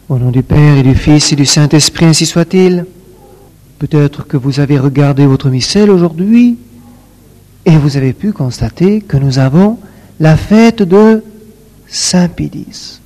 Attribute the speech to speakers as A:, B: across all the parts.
A: Au nom du Père et du Fils et du Saint-Esprit, ainsi soit-il. Peut-être que vous avez regardé votre missel aujourd'hui et vous avez pu constater que nous avons la fête de Saint Pédis.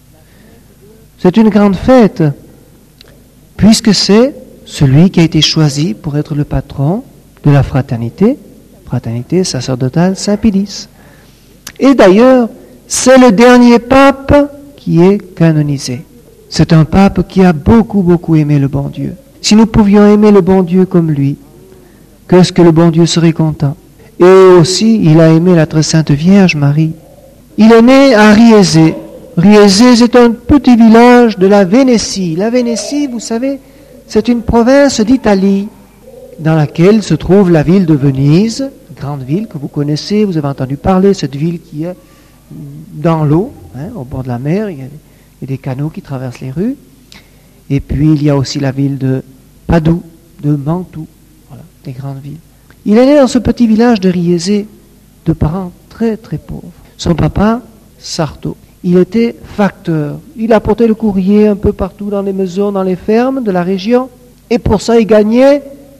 A: C'est une grande fête puisque c'est celui qui a été choisi pour être le patron de la fraternité sacerdotale Saint Pédis. Et d'ailleurs, c'est le dernier pape qui est canonisé. C'est un pape qui a beaucoup aimé le bon Dieu. Si nous pouvions aimer le bon Dieu comme lui, qu'est-ce que le bon Dieu serait content. Et aussi, il a aimé la très sainte Vierge Marie. Il est né à Riese. Riese, c'est un petit village de la Vénétie. La Vénétie, vous savez, c'est une province d'Italie dans laquelle se trouve la ville de Venise, une grande ville que vous connaissez, vous avez entendu parler, cette ville qui est dans l'eau, au bord de la mer, il y a des canaux qui traversent les rues. Et puis il y a aussi la ville de Padoue, de Mantoue, voilà, des grandes villes. Il est né dans ce petit village de Riese, de parents très pauvres. Son papa, Sarto, il était facteur. Il apportait le courrier un peu partout dans les maisons, dans les fermes de la région. Et pour ça, il gagnait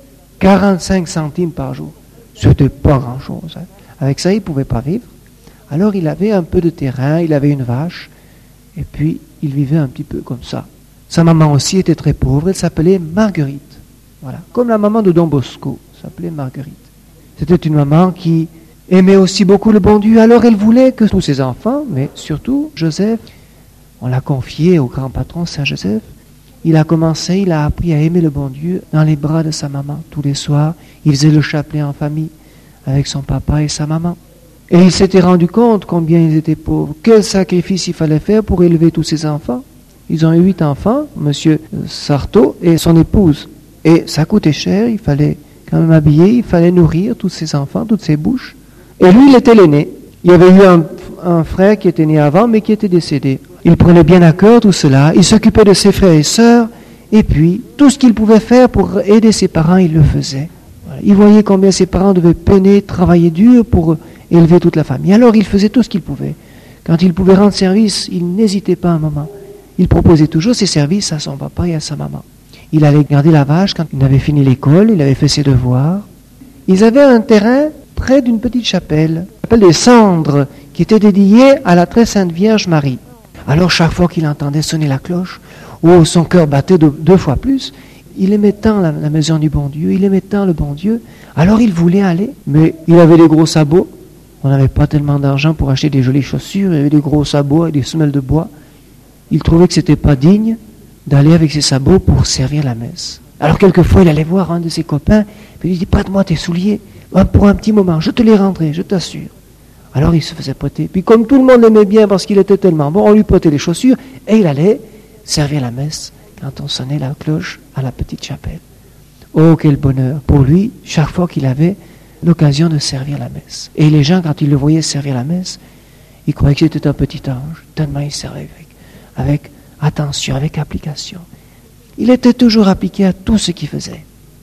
A: 45 centimes par jour. C'était pas grand-chose. Avec ça, il ne pouvait pas vivre. Alors, il avait un peu de terrain, il avait une vache. Et puis, il vivait un petit peu comme ça. Sa maman aussi était très pauvre. Elle s'appelait Marguerite. Voilà. Comme la maman de Don Bosco, s'appelait Marguerite. C'était une maman qui aimait aussi beaucoup le bon Dieu. Alors, elle voulait que tous ses enfants, mais surtout Joseph, on l'a confié au grand patron Saint Joseph. Il a appris à aimer le bon Dieu dans les bras de sa maman. Tous les soirs, il faisait le chapelet en famille avec son papa et sa maman. Et il s'était rendu compte combien ils étaient pauvres. Quel sacrifice il fallait faire pour élever tous ces enfants. Ils ont eu 8 enfants, monsieur Sarto et son épouse. Et ça coûtait cher, il fallait quand même habiller, il fallait nourrir tous ces enfants, toutes ces bouches. Et lui, il était l'aîné. Il y avait eu un frère qui était né avant, mais qui était décédé. Il prenait bien à cœur tout cela, il s'occupait de ses frères et sœurs, et puis tout ce qu'il pouvait faire pour aider ses parents, il le faisait. Voilà. Il voyait combien ses parents devaient peiner, travailler dur pour élever toute la famille. Alors il faisait tout ce qu'il pouvait. Quand il pouvait rendre service, il n'hésitait pas un moment. Il proposait toujours ses services à son papa et à sa maman. Il allait garder la vache quand il avait fini l'école, il avait fait ses devoirs. Ils avaient un terrain près d'une petite chapelle, la chapelle des Cendres, qui était dédiée à la très sainte Vierge Marie. Alors chaque fois qu'il entendait sonner la cloche, son cœur battait 2 fois plus, il aimait tant la maison du bon Dieu, il aimait tant le bon Dieu, alors il voulait aller, mais il avait des gros sabots, on n'avait pas tellement d'argent pour acheter des jolies chaussures, il avait des gros sabots et des semelles de bois. Il trouvait que ce n'était pas digne d'aller avec ses sabots pour servir la messe. Alors quelquefois il allait voir un de ses copains, puis il lui dit, prête-moi tes souliers, pour un petit moment, je te les rendrai, je t'assure. Alors il se faisait prêter. Puis comme tout le monde l'aimait bien parce qu'il était tellement bon, on lui prêtait les chaussures et il allait servir la messe quand on sonnait la cloche à la petite chapelle. Oh, quel bonheur pour lui, chaque fois qu'il avait l'occasion de servir la messe. Et les gens, quand ils le voyaient servir la messe, ils croyaient que c'était un petit ange, tellement il servait avec attention, avec application. Il était toujours appliqué à tout ce qu'il faisait,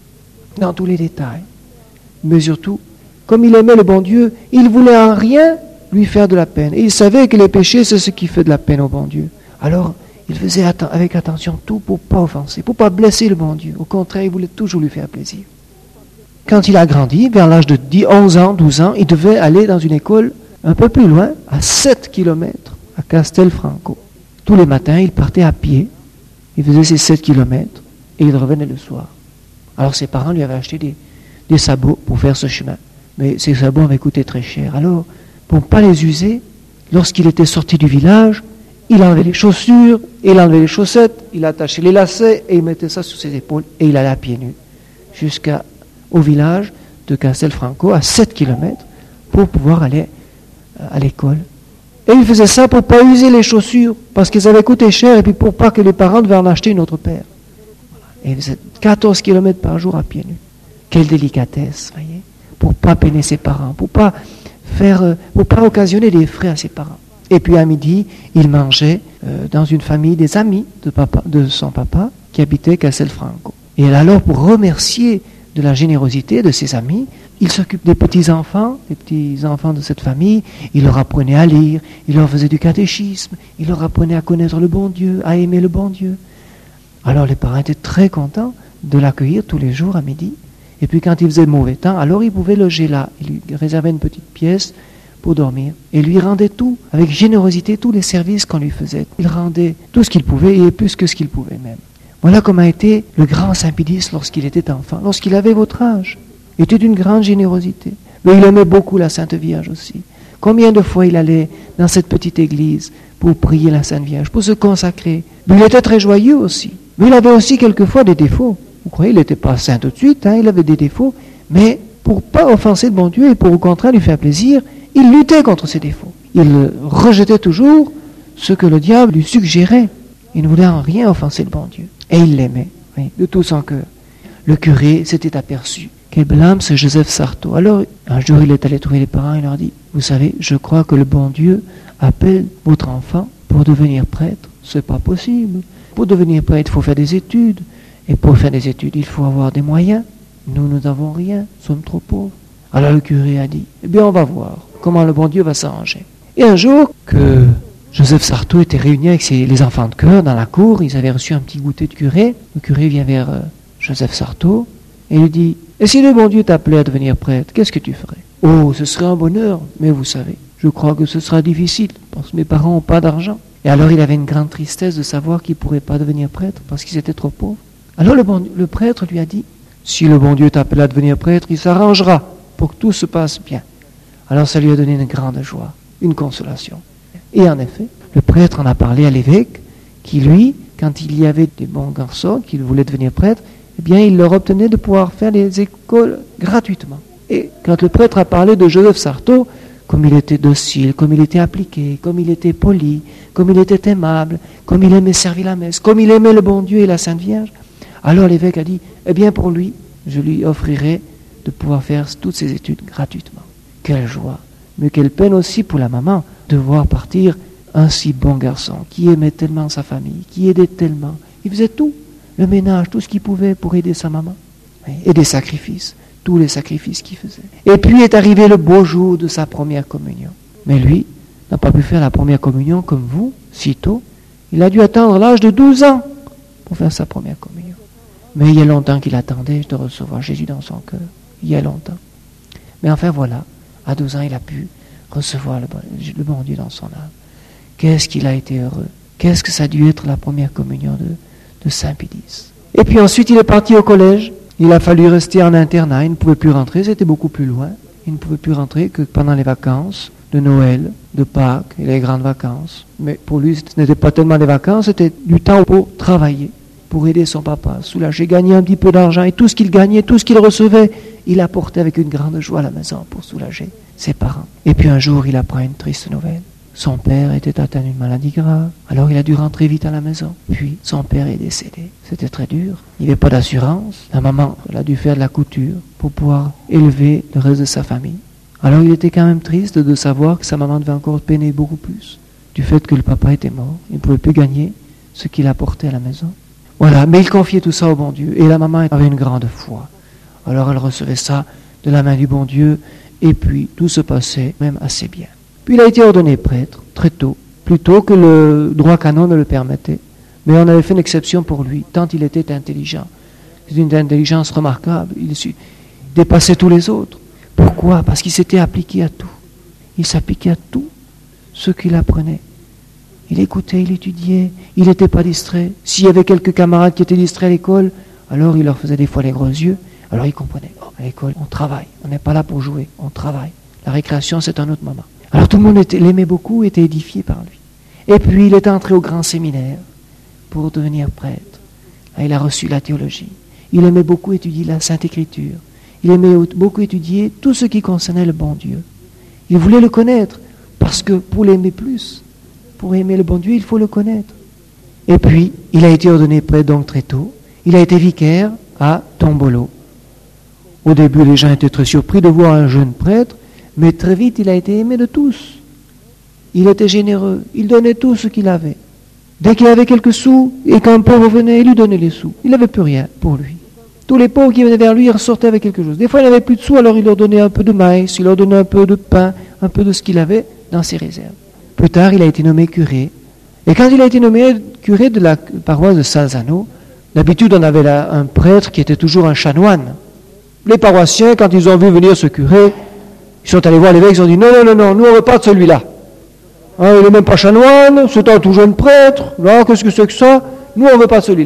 A: dans tous les détails. Mais surtout, comme il aimait le bon Dieu, il voulait en rien lui faire de la peine. Et il savait que les péchés, c'est ce qui fait de la peine au bon Dieu. Alors, il faisait avec attention tout pour ne pas offenser, pour ne pas blesser le bon Dieu. Au contraire, il voulait toujours lui faire plaisir. Quand il a grandi, vers l'âge de 11 ans, 12 ans, il devait aller dans une école un peu plus loin, à 7 kilomètres, à Castelfranco. Tous les matins, il partait à pied, il faisait ses 7 kilomètres, et il revenait le soir. Alors ses parents lui avaient acheté des sabots pour faire ce chemin. Mais ces sabots avaient coûté très cher. Alors, pour ne pas les user, lorsqu'il était sorti du village, il enlevait les chaussures, il enlevait les chaussettes, il attachait les lacets et il mettait ça sur ses épaules et il allait à pieds nus jusqu'au village de Castelfranco, à 7 kilomètres, pour pouvoir aller à l'école. Et il faisait ça pour ne pas user les chaussures, parce qu'elles avaient coûté cher et puis pour pas que les parents devaient en acheter une autre paire. Et il faisait 14 kilomètres par jour à pieds nus. Quelle délicatesse, voyez, pour ne pas peiner ses parents, pour pas occasionner des frais à ses parents. Et puis à midi, il mangeait dans une famille des amis de son papa qui habitait Castelfranco. Et alors, pour remercier de la générosité de ses amis, il s'occupe des petits-enfants de cette famille, il leur apprenait à lire, il leur faisait du catéchisme, il leur apprenait à connaître le bon Dieu, à aimer le bon Dieu. Alors les parents étaient très contents de l'accueillir tous les jours à midi. Et puis quand il faisait mauvais temps, alors il pouvait loger là. Il lui réservait une petite pièce pour dormir. Et lui rendait tout, avec générosité, tous les services qu'on lui faisait. Il rendait tout ce qu'il pouvait et plus que ce qu'il pouvait même. Voilà comment a été le grand Saint Pie X lorsqu'il était enfant, lorsqu'il avait votre âge. Il était d'une grande générosité. Mais il aimait beaucoup la Sainte Vierge aussi. Combien de fois il allait dans cette petite église pour prier la Sainte Vierge, pour se consacrer. Mais il était très joyeux aussi. Mais il avait aussi quelquefois des défauts. Vous croyez, il n'était pas saint tout de suite, il avait des défauts. Mais pour ne pas offenser le bon Dieu et pour au contraire lui faire plaisir, il luttait contre ses défauts. Il rejetait toujours ce que le diable lui suggérait. Il ne voulait en rien offenser le bon Dieu. Et il l'aimait, oui, de tout son cœur. Le curé s'était aperçu. Quel blâme, ce Joseph Sarto. Alors, un jour, il est allé trouver les parents et leur dit, vous savez, je crois que le bon Dieu appelle votre enfant pour devenir prêtre. C'est pas possible. Pour devenir prêtre, il faut faire des études. Et pour faire des études, il faut avoir des moyens. Nous n'avons rien, nous sommes trop pauvres. Alors le curé a dit, eh bien, on va voir comment le bon Dieu va s'arranger. Et un jour, que Joseph Sarto était réuni avec les enfants de chœur dans la cour, ils avaient reçu un petit goûter de curé. Le curé vient vers Joseph Sarto et lui dit, et si le bon Dieu t'appelait à devenir prêtre, qu'est-ce que tu ferais? Oh, ce serait un bonheur, mais vous savez, je crois que ce sera difficile, parce que mes parents n'ont pas d'argent. Et alors il avait une grande tristesse de savoir qu'il ne pourrait pas devenir prêtre, parce qu'ils étaient trop pauvres. Alors le prêtre lui a dit, si le bon Dieu t'appelle à devenir prêtre, il s'arrangera pour que tout se passe bien. Alors ça lui a donné une grande joie, une consolation. Et en effet, le prêtre en a parlé à l'évêque, qui lui, quand il y avait des bons garçons qui voulaient devenir prêtres, eh bien il leur obtenait de pouvoir faire les écoles gratuitement. Et quand le prêtre a parlé de Joseph Sarto, comme il était docile, comme il était appliqué, comme il était poli, comme il était aimable, comme il aimait servir la messe, comme il aimait le bon Dieu et la Sainte Vierge, alors l'évêque a dit, eh bien pour lui, je lui offrirai de pouvoir faire toutes ses études gratuitement. Quelle joie, mais quelle peine aussi pour la maman de voir partir un si bon garçon qui aimait tellement sa famille, qui aidait tellement. Il faisait tout, le ménage, tout ce qu'il pouvait pour aider sa maman. Et des sacrifices, tous les sacrifices qu'il faisait. Et puis est arrivé le beau jour de sa première communion. Mais lui n'a pas pu faire la première communion comme vous, si tôt. Il a dû attendre l'âge de 12 ans pour faire sa première communion. Mais il y a longtemps qu'il attendait de recevoir Jésus dans son cœur. Il y a longtemps. Mais enfin voilà, à 12 ans, il a pu recevoir le bon Dieu dans son âme. Qu'est-ce qu'il a été heureux. Qu'est-ce que ça a dû être la première communion de Saint Pie X. Et puis ensuite, il est parti au collège. Il a fallu rester en internat. Il ne pouvait plus rentrer, c'était beaucoup plus loin. Il ne pouvait plus rentrer que pendant les vacances de Noël, de Pâques et les grandes vacances. Mais pour lui, ce n'était pas tellement des vacances, c'était du temps pour travailler, pour aider son papa, soulager, gagner un petit peu d'argent. Et tout ce qu'il gagnait, tout ce qu'il recevait, il apportait avec une grande joie à la maison pour soulager ses parents. Et puis un jour, il apprend une triste nouvelle. Son père était atteint d'une maladie grave, alors il a dû rentrer vite à la maison. Puis son père est décédé. C'était très dur. Il n'y avait pas d'assurance. La maman, elle a dû faire de la couture pour pouvoir élever le reste de sa famille. Alors il était quand même triste de savoir que sa maman devait encore peiner beaucoup plus du fait que le papa était mort. Il ne pouvait plus gagner ce qu'il apportait à la maison. Voilà, mais il confiait tout ça au bon Dieu. Et la maman avait une grande foi. Alors elle recevait ça de la main du bon Dieu, et puis tout se passait même assez bien. Puis il a été ordonné prêtre, très tôt, plus tôt que le droit canon ne le permettait. Mais on avait fait une exception pour lui, tant il était intelligent. C'est une intelligence remarquable, il dépassait tous les autres. Pourquoi? Parce qu'il s'était appliqué à tout. Il s'appliquait à tout ce qu'il apprenait. Il écoutait, il étudiait, il n'était pas distrait. S'il y avait quelques camarades qui étaient distraits à l'école, alors il leur faisait des fois les gros yeux. Alors il comprenait, à l'école, on travaille, on n'est pas là pour jouer, on travaille. La récréation, c'est un autre moment. Alors tout le monde l'aimait beaucoup, était édifié par lui. Et puis il est entré au grand séminaire pour devenir prêtre. Là, il a reçu la théologie. Il aimait beaucoup étudier la Sainte Écriture. Il aimait beaucoup étudier tout ce qui concernait le bon Dieu. Il voulait le connaître, parce que pour l'aimer plus, pour aimer le bon Dieu, il faut le connaître. Et puis, il a été ordonné prêtre donc très tôt. Il a été vicaire à Tombolo. Au début, les gens étaient très surpris de voir un jeune prêtre, mais très vite, il a été aimé de tous. Il était généreux, il donnait tout ce qu'il avait. Dès qu'il avait quelques sous, et qu'un pauvre venait, il lui donnait les sous. Il n'avait plus rien pour lui. Tous les pauvres qui venaient vers lui, ils ressortaient avec quelque chose. Des fois, il n'avait plus de sous, alors il leur donnait un peu de maïs, il leur donnait un peu de pain, un peu de ce qu'il avait dans ses réserves. Plus tard, il a été nommé curé. Et quand il a été nommé curé de la paroisse de Salzano, d'habitude, on avait là un prêtre qui était toujours un chanoine. Les paroissiens, quand ils ont vu venir ce curé, ils sont allés voir l'évêque, ils ont dit « Non, nous on ne veut pas de celui-là. Hein, il n'est même pas chanoine, c'est un tout jeune prêtre. Là, qu'est-ce que c'est que ça? Nous, on ne veut pas de celui-là. »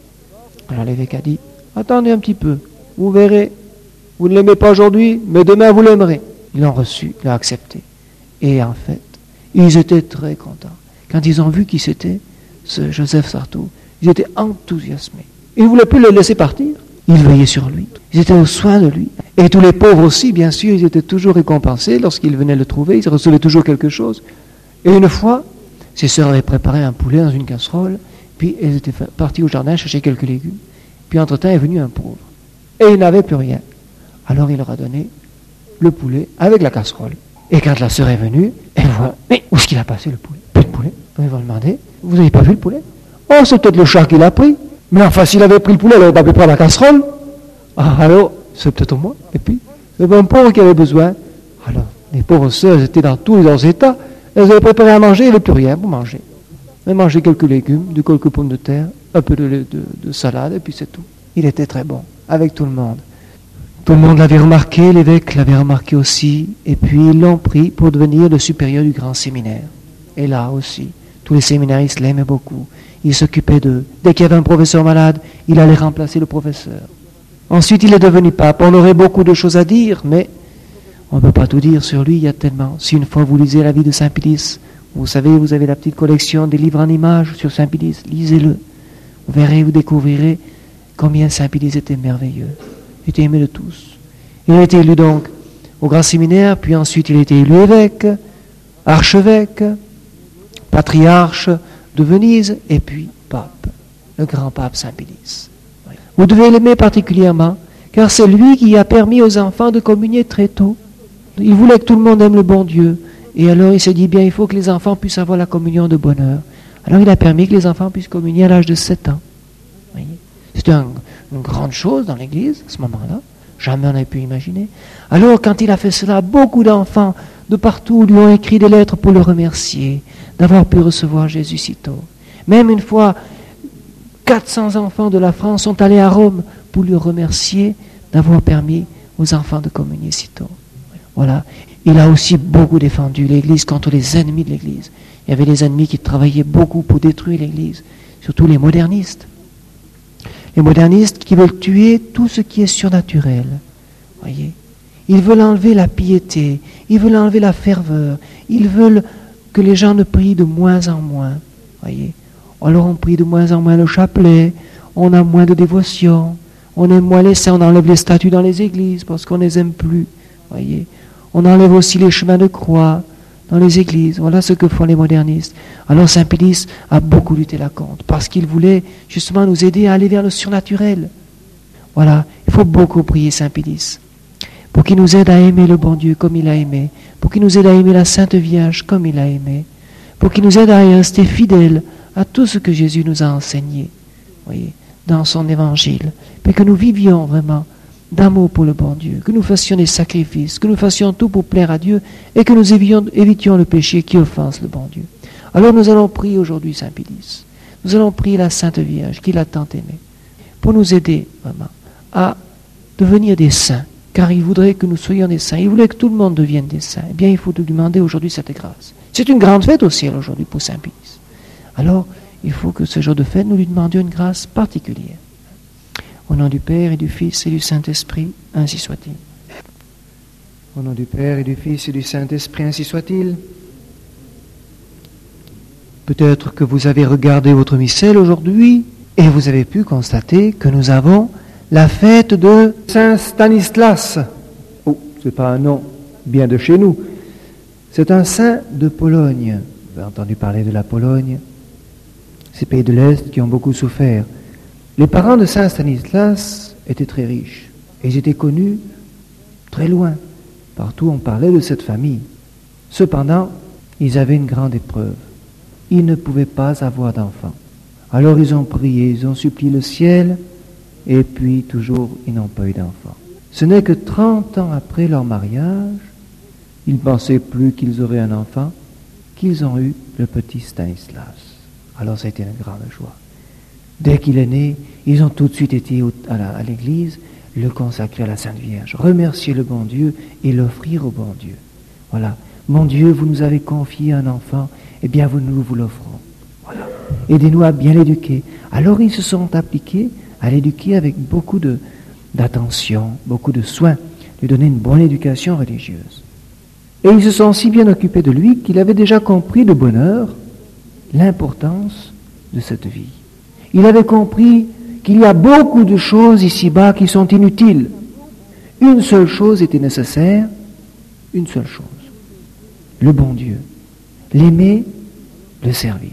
A: Alors l'évêque a dit « Attendez un petit peu, vous verrez. Vous ne l'aimez pas aujourd'hui, mais demain, vous l'aimerez. » Ils l'ont reçu, ils l'ont accepté. Et en fait, ils étaient très contents. Quand ils ont vu qui c'était, ce Joseph Sarto, ils étaient enthousiasmés. Ils ne voulaient plus le laisser partir. Ils veillaient sur lui. Ils étaient aux soins de lui. Et tous les pauvres aussi, bien sûr, ils étaient toujours récompensés. Lorsqu'ils venaient le trouver, ils recevaient toujours quelque chose. Et une fois, ses sœurs avaient préparé un poulet dans une casserole, puis elles étaient parties au jardin chercher quelques légumes. Puis entre-temps est venu un pauvre. Et il n'avait plus rien. Alors il leur a donné le poulet avec la casserole. Et quand la sœur est venue, elle voit, mais où est-ce qu'il a passé le poulet? Plus de poulet. Ils vont demander, vous n'avez pas vu le poulet? Oh, c'est peut-être le chat qui l'a pris. Mais enfin, s'il avait pris le poulet, il n'aurait pas pu prendre la casserole. Ah, alors, c'est peut-être moi. Et puis, c'est un pauvre qui avait besoin. Alors, les pauvres sœurs étaient dans tous leurs états. Elles avaient préparé à manger, il n'y avait plus rien pour manger. Elles mangeaient quelques légumes, quelques pommes de terre, un peu de salade, et puis c'est tout. Il était très bon, avec tout le monde. Tout le monde l'avait remarqué, l'évêque l'avait remarqué aussi, et puis ils l'ont pris pour devenir le supérieur du grand séminaire. Et là aussi, tous les séminaristes l'aimaient beaucoup. Il s'occupait d'eux. Dès qu'il y avait un professeur malade, il allait remplacer le professeur. Ensuite, il est devenu pape. On aurait beaucoup de choses à dire, mais on ne peut pas tout dire sur lui, il y a tellement. Si une fois vous lisez la vie de Saint Pilice, vous savez, vous avez la petite collection des livres en images sur Saint Pilice, lisez-le. Vous verrez, vous découvrirez combien Saint Pilice était merveilleux. Il était aimé de tous. Il a été élu donc au grand séminaire, puis ensuite il a été élu évêque, archevêque, patriarche de Venise, et puis pape, le grand pape Saint Pilice. Vous devez l'aimer particulièrement, car c'est lui qui a permis aux enfants de communier très tôt. Il voulait que tout le monde aime le bon Dieu, et alors il s'est dit, bien, il faut que les enfants puissent avoir la communion de bonheur. Alors il a permis que les enfants puissent communier à l'âge de 7 ans. C'était une grande chose dans l'Église, à ce moment-là. Jamais on n'avait pu imaginer. Alors, quand il a fait cela, beaucoup d'enfants de partout lui ont écrit des lettres pour le remercier d'avoir pu recevoir Jésus si tôt. Même une fois, 400 enfants de la France sont allés à Rome pour le remercier d'avoir permis aux enfants de communier si tôt. Voilà. Il a aussi beaucoup défendu l'Église contre les ennemis de l'Église. Il y avait des ennemis qui travaillaient beaucoup pour détruire l'Église, surtout les modernistes. Les modernistes qui veulent tuer tout ce qui est surnaturel. Voyez, ils veulent enlever la piété, ils veulent enlever la ferveur, ils veulent que les gens ne prient de moins en moins. Voyez, alors on prie de moins en moins le chapelet, on a moins de dévotion, on aime moins les saints, on enlève les statues dans les églises parce qu'on ne les aime plus. Voyez, on enlève aussi les chemins de croix dans les églises. Voilà ce que font les modernistes. Alors Saint Pilice a beaucoup lutté là contre, parce qu'il voulait justement nous aider à aller vers le surnaturel. Voilà, il faut beaucoup prier Saint Pilice, pour qu'il nous aide à aimer le bon Dieu comme il a aimé, pour qu'il nous aide à aimer la Sainte Vierge comme il a aimé, pour qu'il nous aide à rester fidèles à tout ce que Jésus nous a enseigné, voyez, dans son évangile, puis que nous vivions vraiment d'amour pour le bon Dieu, que nous fassions des sacrifices, que nous fassions tout pour plaire à Dieu et que nous évitions le péché qui offense le bon Dieu. Alors nous allons prier aujourd'hui Saint Pilice. Nous allons prier la Sainte Vierge qui l'a tant aimé pour nous aider vraiment à devenir des saints, car il voudrait que nous soyons des saints. Il voulait que tout le monde devienne des saints. Eh bien, il faut nous demander aujourd'hui cette grâce. C'est une grande fête au ciel aujourd'hui pour Saint Pilice. Alors, il faut que ce jour de fête, nous lui demandions une grâce particulière. Au nom du Père et du Fils et du Saint-Esprit, ainsi soit-il. Au nom du Père et du Fils et du Saint-Esprit, ainsi soit-il. Peut-être que vous avez regardé votre missel aujourd'hui et vous avez pu constater que nous avons la fête de Saint Stanislas. Oh, ce n'est pas un nom bien de chez nous. C'est un saint de Pologne. Vous avez entendu parler de la Pologne, ces pays de l'Est qui ont beaucoup souffert. Les parents de Saint Stanislas étaient très riches et ils étaient connus très loin. Partout on parlait de cette famille. Cependant, ils avaient une grande épreuve. Ils ne pouvaient pas avoir d'enfants. Alors ils ont prié, ils ont supplié le ciel et puis toujours ils n'ont pas eu d'enfant. Ce n'est que 30 ans après leur mariage, ils ne pensaient plus qu'ils auraient un enfant, qu'ils ont eu le petit Stanislas. Alors ça a été une grande joie. Dès qu'il est né, ils ont tout de suite été à l'église, le consacrer à la Sainte Vierge, remercier le bon Dieu et l'offrir au bon Dieu. Voilà. Mon Dieu, vous nous avez confié un enfant, eh bien nous vous l'offrons. Voilà. Aidez-nous à bien l'éduquer. Alors ils se sont appliqués à l'éduquer avec beaucoup d'attention, beaucoup de soin, lui donner une bonne éducation religieuse. Et ils se sont si bien occupés de lui qu'il avait déjà compris de bonne heure l'importance de cette vie. Il avait compris qu'il y a beaucoup de choses ici-bas qui sont inutiles. Une seule chose était nécessaire, une seule chose. Le bon Dieu. L'aimer, le servir.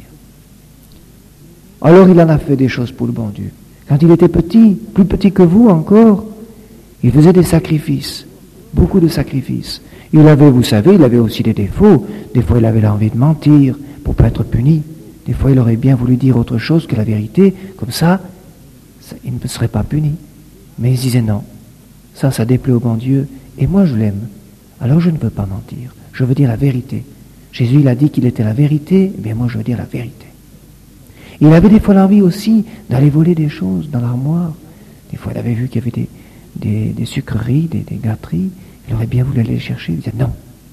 A: Alors il en a fait des choses pour le bon Dieu. Quand il était petit, plus petit que vous encore, il faisait des sacrifices, beaucoup de sacrifices. Il avait, vous savez, il avait aussi des défauts. Des fois il avait l'envie de mentir pour ne pas être puni. Des fois il aurait bien voulu dire autre chose que la vérité, comme ça, il ne serait pas puni. Mais il disait non, ça déplaît au bon Dieu, et moi je l'aime. Alors je ne veux pas mentir, je veux dire la vérité. Jésus il a dit qu'il était la vérité, eh bien moi je veux dire la vérité. Il avait des fois l'envie aussi d'aller voler des choses dans l'armoire. Des fois il avait vu qu'il y avait des sucreries, des gâteries, il aurait bien voulu aller les chercher, il disait non,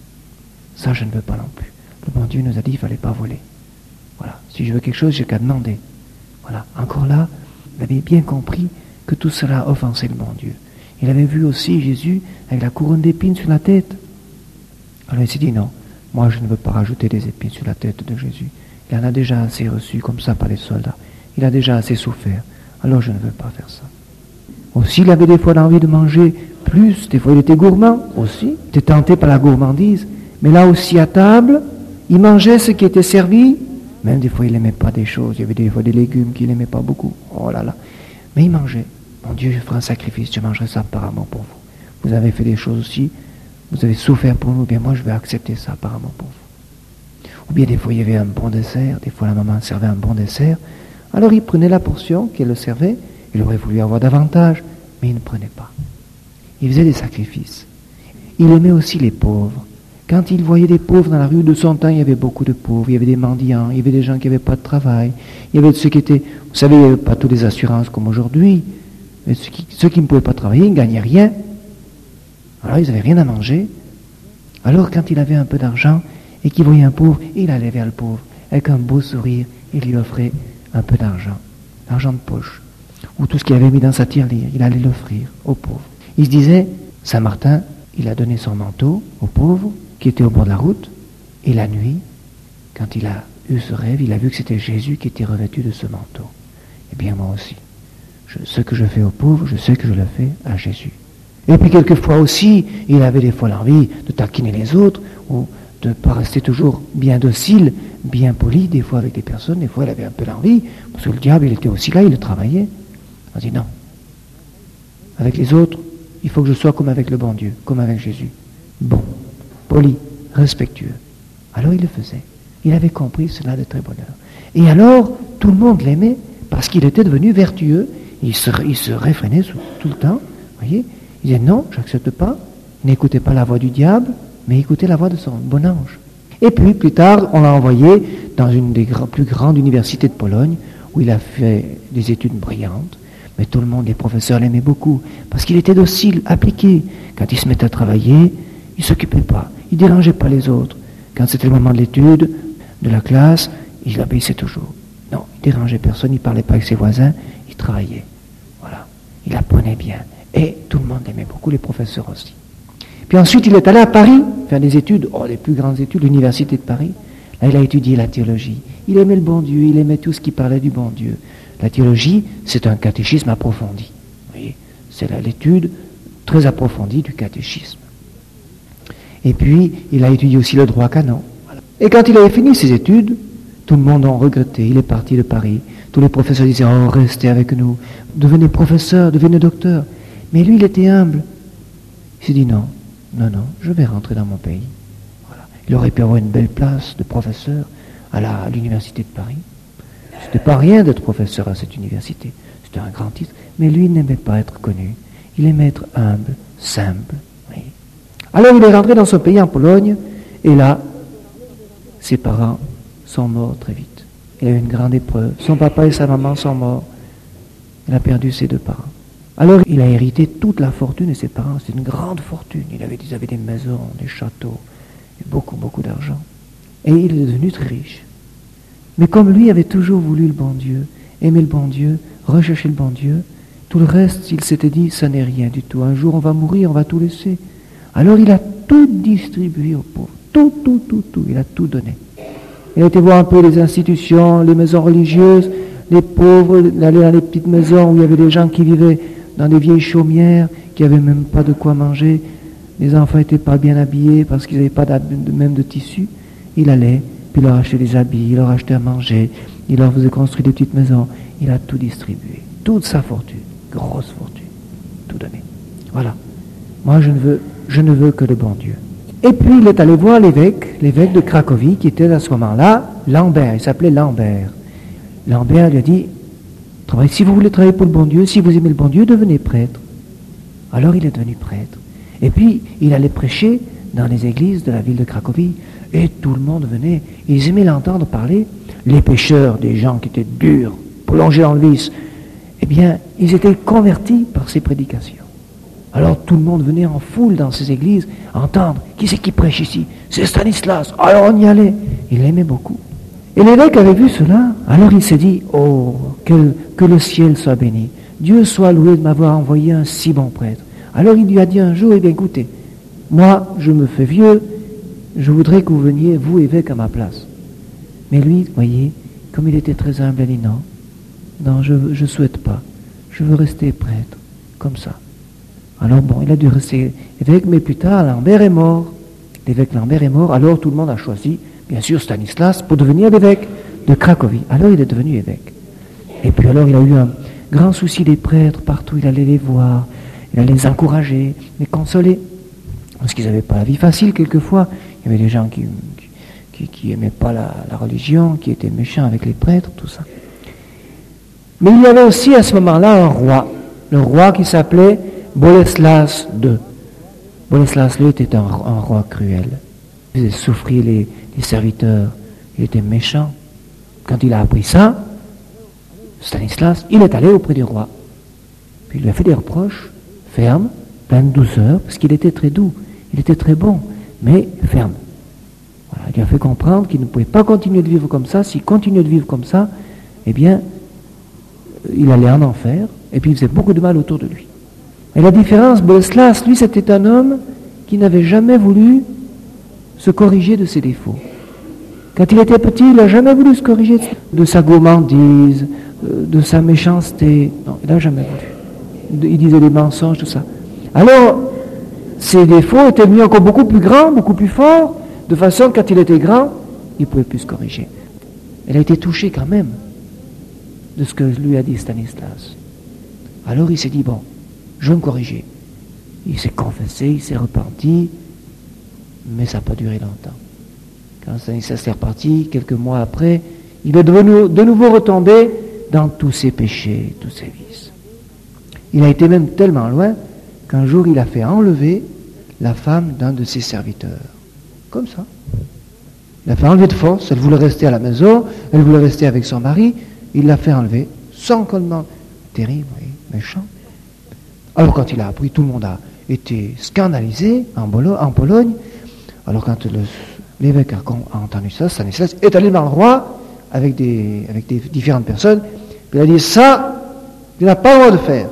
A: ça je ne veux pas non plus. Le bon Dieu nous a dit qu'il ne fallait pas voler. Voilà, si je veux quelque chose, j'ai qu'à demander. Voilà, encore là, il avait bien compris que tout cela offensait le bon Dieu. Il avait vu aussi Jésus avec la couronne d'épines sur la tête. Alors il s'est dit non, moi je ne veux pas rajouter des épines sur la tête de Jésus. Il en a déjà assez reçu comme ça par les soldats. Il a déjà assez souffert. Alors je ne veux pas faire ça. Aussi, il avait des fois l'envie de manger plus. Des fois, il était gourmand aussi. Il était tenté par la gourmandise. Mais là aussi, à table, il mangeait ce qui était servi. Même des fois, il n'aimait pas des choses. Il y avait des fois des légumes qu'il n'aimait pas beaucoup. Oh là là. Mais il mangeait. Mon Dieu, je ferai un sacrifice. Je mangerai ça apparemment pour vous. Vous avez fait des choses aussi. Vous avez souffert pour nous. Bien, moi, je vais accepter ça apparemment pour vous. Ou bien des fois il y avait un bon dessert, des fois la maman servait un bon dessert, alors il prenait la portion qu'elle le servait, il aurait voulu avoir davantage, mais il ne prenait pas. Il faisait des sacrifices. Il aimait aussi les pauvres. Quand il voyait des pauvres dans la rue de son temps, il y avait beaucoup de pauvres, il y avait des mendiants, il y avait des gens qui n'avaient pas de travail, il y avait ceux qui étaient, vous savez, il n'y avait pas toutes les assurances comme aujourd'hui, mais ceux qui ne pouvaient pas travailler, ils ne gagnaient rien. Alors ils n'avaient rien à manger. Alors quand il avait un peu d'argent, et qu'il voyait un pauvre, il allait vers le pauvre, avec un beau sourire, il lui offrait un peu d'argent de poche, ou tout ce qu'il avait mis dans sa tirelire, il allait l'offrir aux pauvres. Il se disait, Saint-Martin, il a donné son manteau aux pauvres, qui étaient au bord de la route, et la nuit, quand il a eu ce rêve, il a vu que c'était Jésus qui était revêtu de ce manteau. Eh bien moi aussi, ce que je fais aux pauvres, je sais que je le fais à Jésus. Et puis quelquefois aussi, il avait des fois l'envie de taquiner les autres, ou de ne pas rester toujours bien docile, bien poli, des fois avec des personnes, des fois il avait un peu l'envie, parce que le diable il était aussi là, il le travaillait. On dit non. Avec les autres, il faut que je sois comme avec le bon Dieu, comme avec Jésus. Bon, poli, respectueux. Alors il le faisait. Il avait compris cela de très bonne heure. Et alors, tout le monde l'aimait, parce qu'il était devenu vertueux. Il se réfrénait tout le temps, voyez. Il disait non, j'accepte pas, n'écoutez pas la voix du diable, mais écoutez la voix de son bon ange. Et puis, plus tard, on l'a envoyé dans une des plus grandes universités de Pologne, où il a fait des études brillantes. Mais tout le monde, les professeurs l'aimaient beaucoup, parce qu'il était docile, appliqué. Quand il se mettait à travailler, il ne s'occupait pas, il ne dérangeait pas les autres. Quand c'était le moment de l'étude, de la classe, il obéissait toujours. Non, il ne dérangeait personne, il ne parlait pas avec ses voisins, il travaillait. Voilà, il apprenait bien. Et tout le monde l'aimait beaucoup, les professeurs aussi. Puis ensuite, il est allé à Paris faire des études, les plus grandes études, l'université de Paris. Là, il a étudié la théologie. Il aimait le bon Dieu, il aimait tout ce qui parlait du bon Dieu. La théologie, c'est un catéchisme approfondi. Vous voyez, c'est l'étude très approfondie du catéchisme. Et puis, il a étudié aussi le droit canon. Voilà. Et quand il avait fini ses études, tout le monde en regrettait. Il est parti de Paris. Tous les professeurs disaient, restez avec nous, devenez professeur, devenez docteur. Mais lui, il était humble. Il s'est dit non, je vais rentrer dans mon pays. Voilà. Il aurait pu avoir une belle place de professeur à l'université de Paris. C'était pas rien d'être professeur à cette université. c'était un grand titre, mais lui n'aimait pas être connu. Il aimait être humble, simple. Oui. Alors il est rentré dans son pays, en Pologne, et là, ses parents sont morts très vite. Il a eu une grande épreuve. Son papa et sa maman sont morts. Il a perdu ses deux parents. Alors il a hérité toute la fortune de ses parents. C'est une grande fortune. Ils avaient des maisons, des châteaux, et beaucoup, beaucoup d'argent. Et il est devenu très riche. Mais comme lui avait toujours voulu le bon Dieu, aimer le bon Dieu, rechercher le bon Dieu, tout le reste, il s'était dit, ça n'est rien du tout. Un jour, on va mourir, on va tout laisser. Alors il a tout distribué aux pauvres. Tout. Il a tout donné. Il a été voir un peu les institutions, les maisons religieuses, les pauvres, d'aller dans les petites maisons où il y avait des gens qui vivaient dans des vieilles chaumières, qui n'avaient même pas de quoi manger. Les enfants n'étaient pas bien habillés parce qu'ils n'avaient pas même de tissu. Il allait, puis il leur achetait des habits, il leur achetait à manger, il leur faisait construire des petites maisons. Il a tout distribué. Toute sa fortune, grosse fortune, tout donné. Voilà. Moi, je ne veux que le bon Dieu. Et puis, il est allé voir l'évêque de Cracovie, qui était à ce moment-là Lambert. Il s'appelait Lambert. Lambert lui a dit, si vous voulez travailler pour le bon Dieu, si vous aimez le bon Dieu, devenez prêtre. Alors, il est devenu prêtre. Et puis, il allait prêcher dans les églises de la ville de Cracovie. Et tout le monde venait. Ils aimaient l'entendre parler. Les pécheurs, des gens qui étaient durs, plongés dans le vice, eh bien, ils étaient convertis par ses prédications. Alors tout le monde venait en foule dans ces églises entendre. Qui c'est qui prêche ici? C'est Stanislas. Alors on y allait. Il l'aimait beaucoup. Et l'évêque avait vu cela. Alors il s'est dit, oh, que le ciel soit béni. Dieu soit loué de m'avoir envoyé un si bon prêtre. Alors il lui a dit un jour, eh bien écoutez, moi je me fais vieux, je voudrais que vous veniez, vous évêque, à ma place. Mais lui, voyez, comme il était très humble, il dit non, je ne souhaite pas. Je veux rester prêtre, comme ça. Alors bon, il a dû rester évêque, mais plus tard, Lambert est mort. L'évêque Lambert est mort, alors tout le monde a choisi, bien sûr, Stanislas pour devenir l'évêque de Cracovie. Alors il est devenu évêque. Et puis alors il a eu un grand souci des prêtres, partout il allait les voir, il allait les encourager, les consoler. Parce qu'ils n'avaient pas la vie facile quelquefois. Il y avait des gens qui n'aimaient pas la religion, qui étaient méchants avec les prêtres, tout ça. Mais il y avait aussi à ce moment-là un roi, le roi qui s'appelait Boleslas II. Boleslas II était un roi cruel. Il faisait souffrir les serviteurs. Il était méchant. Quand il a appris ça, Stanislas, il est allé auprès du roi. Puis il lui a fait des reproches fermes, plein de douceur, parce qu'il était très doux. Il était très bon, mais ferme. Voilà, il lui a fait comprendre qu'il ne pouvait pas continuer de vivre comme ça. S'il continuait de vivre comme ça, eh bien, il allait en enfer, et puis il faisait beaucoup de mal autour de lui. Et la différence, Boleslas, lui, c'était un homme qui n'avait jamais voulu se corriger de ses défauts. Quand il était petit, il n'a jamais voulu se corriger de sa gourmandise, de sa méchanceté. Non, il n'a jamais voulu. Il disait des mensonges, tout ça. Alors, ses défauts étaient devenus encore beaucoup plus grands, beaucoup plus forts, de façon que quand il était grand, il ne pouvait plus se corriger. Il a été touché quand même de ce que lui a dit Stanislas. Alors il s'est dit, bon, je vais me corriger. Il s'est confessé, il s'est repenti, mais ça n'a pas duré longtemps. Quand Stanislas est reparti, quelques mois après, il est de nouveau retombé dans tous ses péchés, tous ses vices. Il a été même tellement loin qu'un jour il a fait enlever la femme d'un de ses serviteurs. Comme ça. Il l'a fait enlever de force, elle voulait rester à la maison, elle voulait rester avec son mari, il l'a fait enlever, sans commandement. Terrible, oui, méchant. Alors quand il a appris, tout le monde a été scandalisé en Pologne. Alors quand l'évêque a entendu ça, Stanislas est allé dans le roi avec des différentes personnes, puis il a dit, ça, tu n'as pas le droit de faire.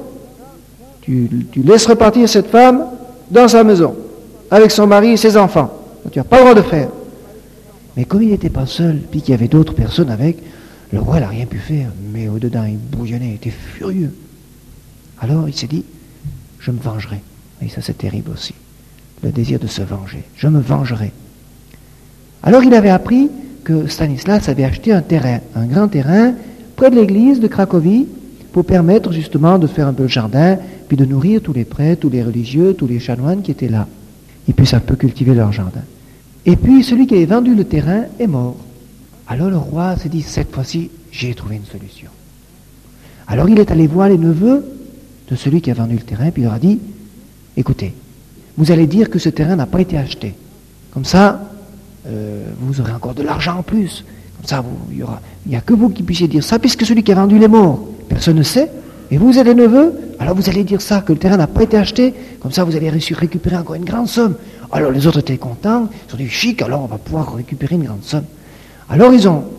A: Tu laisses repartir cette femme dans sa maison, avec son mari et ses enfants. Tu n'as pas le droit de faire. Mais comme il n'était pas seul, puis qu'il y avait d'autres personnes avec, le roi n'a rien pu faire, mais au-dedans, il bouillonnait, il était furieux. Alors il s'est dit, je me vengerai. Et ça c'est terrible aussi, le désir de se venger. Je me vengerai. Alors il avait appris que Stanislas avait acheté un terrain, un grand terrain, près de l'église de Cracovie, pour permettre justement de faire un peu le jardin, puis de nourrir tous les prêtres, tous les religieux, tous les chanoines qui étaient là. Ils puissent un peu cultiver leur jardin. Et puis celui qui avait vendu le terrain est mort. Alors le roi s'est dit, cette fois-ci, j'ai trouvé une solution. Alors il est allé voir les neveux de celui qui a vendu le terrain, puis il leur a dit, écoutez, vous allez dire que ce terrain n'a pas été acheté. Comme ça, vous aurez encore de l'argent en plus. Comme ça, il n'y a que vous qui puissiez dire ça, puisque celui qui a vendu il est mort. Personne ne sait. Et vous êtes les neveux, alors vous allez dire ça, que le terrain n'a pas été acheté. Comme ça, vous allez récupérer encore une grande somme. Alors les autres étaient contents, ils ont dit chic, alors on va pouvoir récupérer une grande somme. Alors ils ont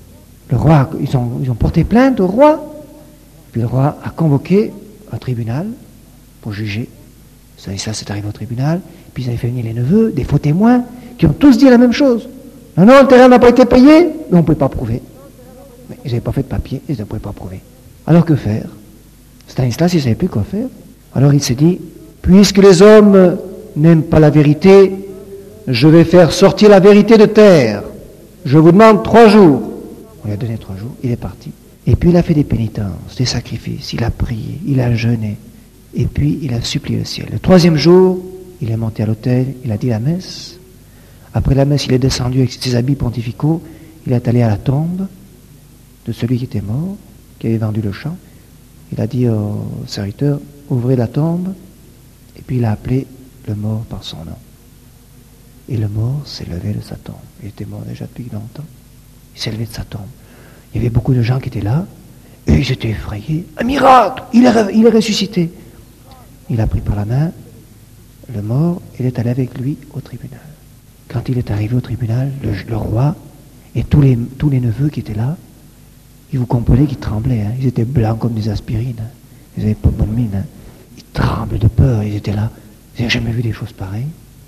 A: porté plainte au roi. Puis le roi a convoqué un tribunal pour juger. Ça, c'est arrivé au tribunal. Puis ils avaient fait venir les neveux, des faux témoins, qui ont tous dit la même chose. Non, le terrain n'a pas été payé, mais on ne pouvait pas prouver. Mais ils n'avaient pas fait de papier, ils ne pouvaient pas prouver. Alors que faire? Stanislas, il ne savait plus quoi faire. Alors il s'est dit, puisque les hommes n'aiment pas la vérité, je vais faire sortir la vérité de terre. Je vous demande 3 jours. On lui a donné 3 jours, il est parti. Et puis il a fait des pénitences, des sacrifices, il a prié, il a jeûné, et puis il a supplié le ciel. Le 3e jour, il est monté à l'autel, il a dit la messe. Après la messe, il est descendu avec ses habits pontificaux, il est allé à la tombe de celui qui était mort, qui avait vendu le champ. Il a dit au serviteur, ouvrez la tombe, et puis il a appelé le mort par son nom. Et le mort s'est levé de sa tombe. Il était mort déjà depuis longtemps. Il s'est levé de sa tombe. Il y avait beaucoup de gens qui étaient là, et ils étaient effrayés. Un miracle! Il est ressuscité. Il a pris par la main le mort, et il est allé avec lui au tribunal. Quand il est arrivé au tribunal, le roi et tous les neveux qui étaient là, ils vous comprenez qu'ils tremblaient. Ils étaient blancs comme des aspirines. Ils n'avaient pas de bonne mine. Ils tremblent de peur, ils étaient là. Ils n'avaient jamais vu des choses pareilles.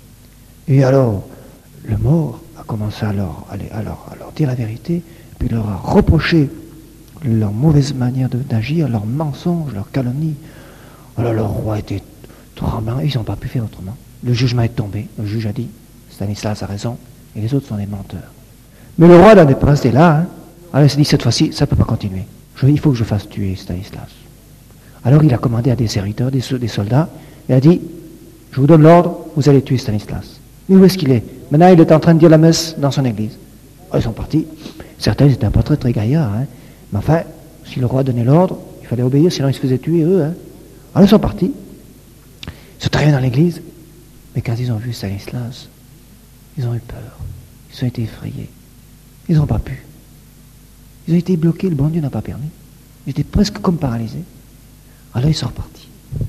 A: Et alors, le mort a commencé à leur dire la vérité, puis leur a reproché leur mauvaise manière d'agir, leurs mensonges, leurs calomnies. Alors le roi était tremblant, ils n'ont pas pu faire autrement. Le jugement est tombé, le juge a dit, Stanislas a raison, et les autres sont des menteurs. Mais le roi n'en est pas resté là. Alors il s'est dit, cette fois-ci, ça ne peut pas continuer. Il faut que je fasse tuer Stanislas. Alors il a commandé à des serviteurs, des soldats, et a dit, je vous donne l'ordre, vous allez tuer Stanislas. Mais où est-ce qu'il est? Maintenant, il est en train de dire la messe dans son église. Alors, ils sont partis. Certains n'étaient pas très gaillards. Mais enfin, si le roi donnait l'ordre, il fallait obéir, sinon ils se faisaient tuer eux. Alors ils sont partis. Ils sont arrivés dans l'église. Mais quand ils ont vu Stanislas, ils ont eu peur. Ils ont été effrayés. Ils n'ont pas pu. Ils ont été bloqués, le bon Dieu n'a pas permis. Ils étaient presque comme paralysés. Alors ils sont repartis.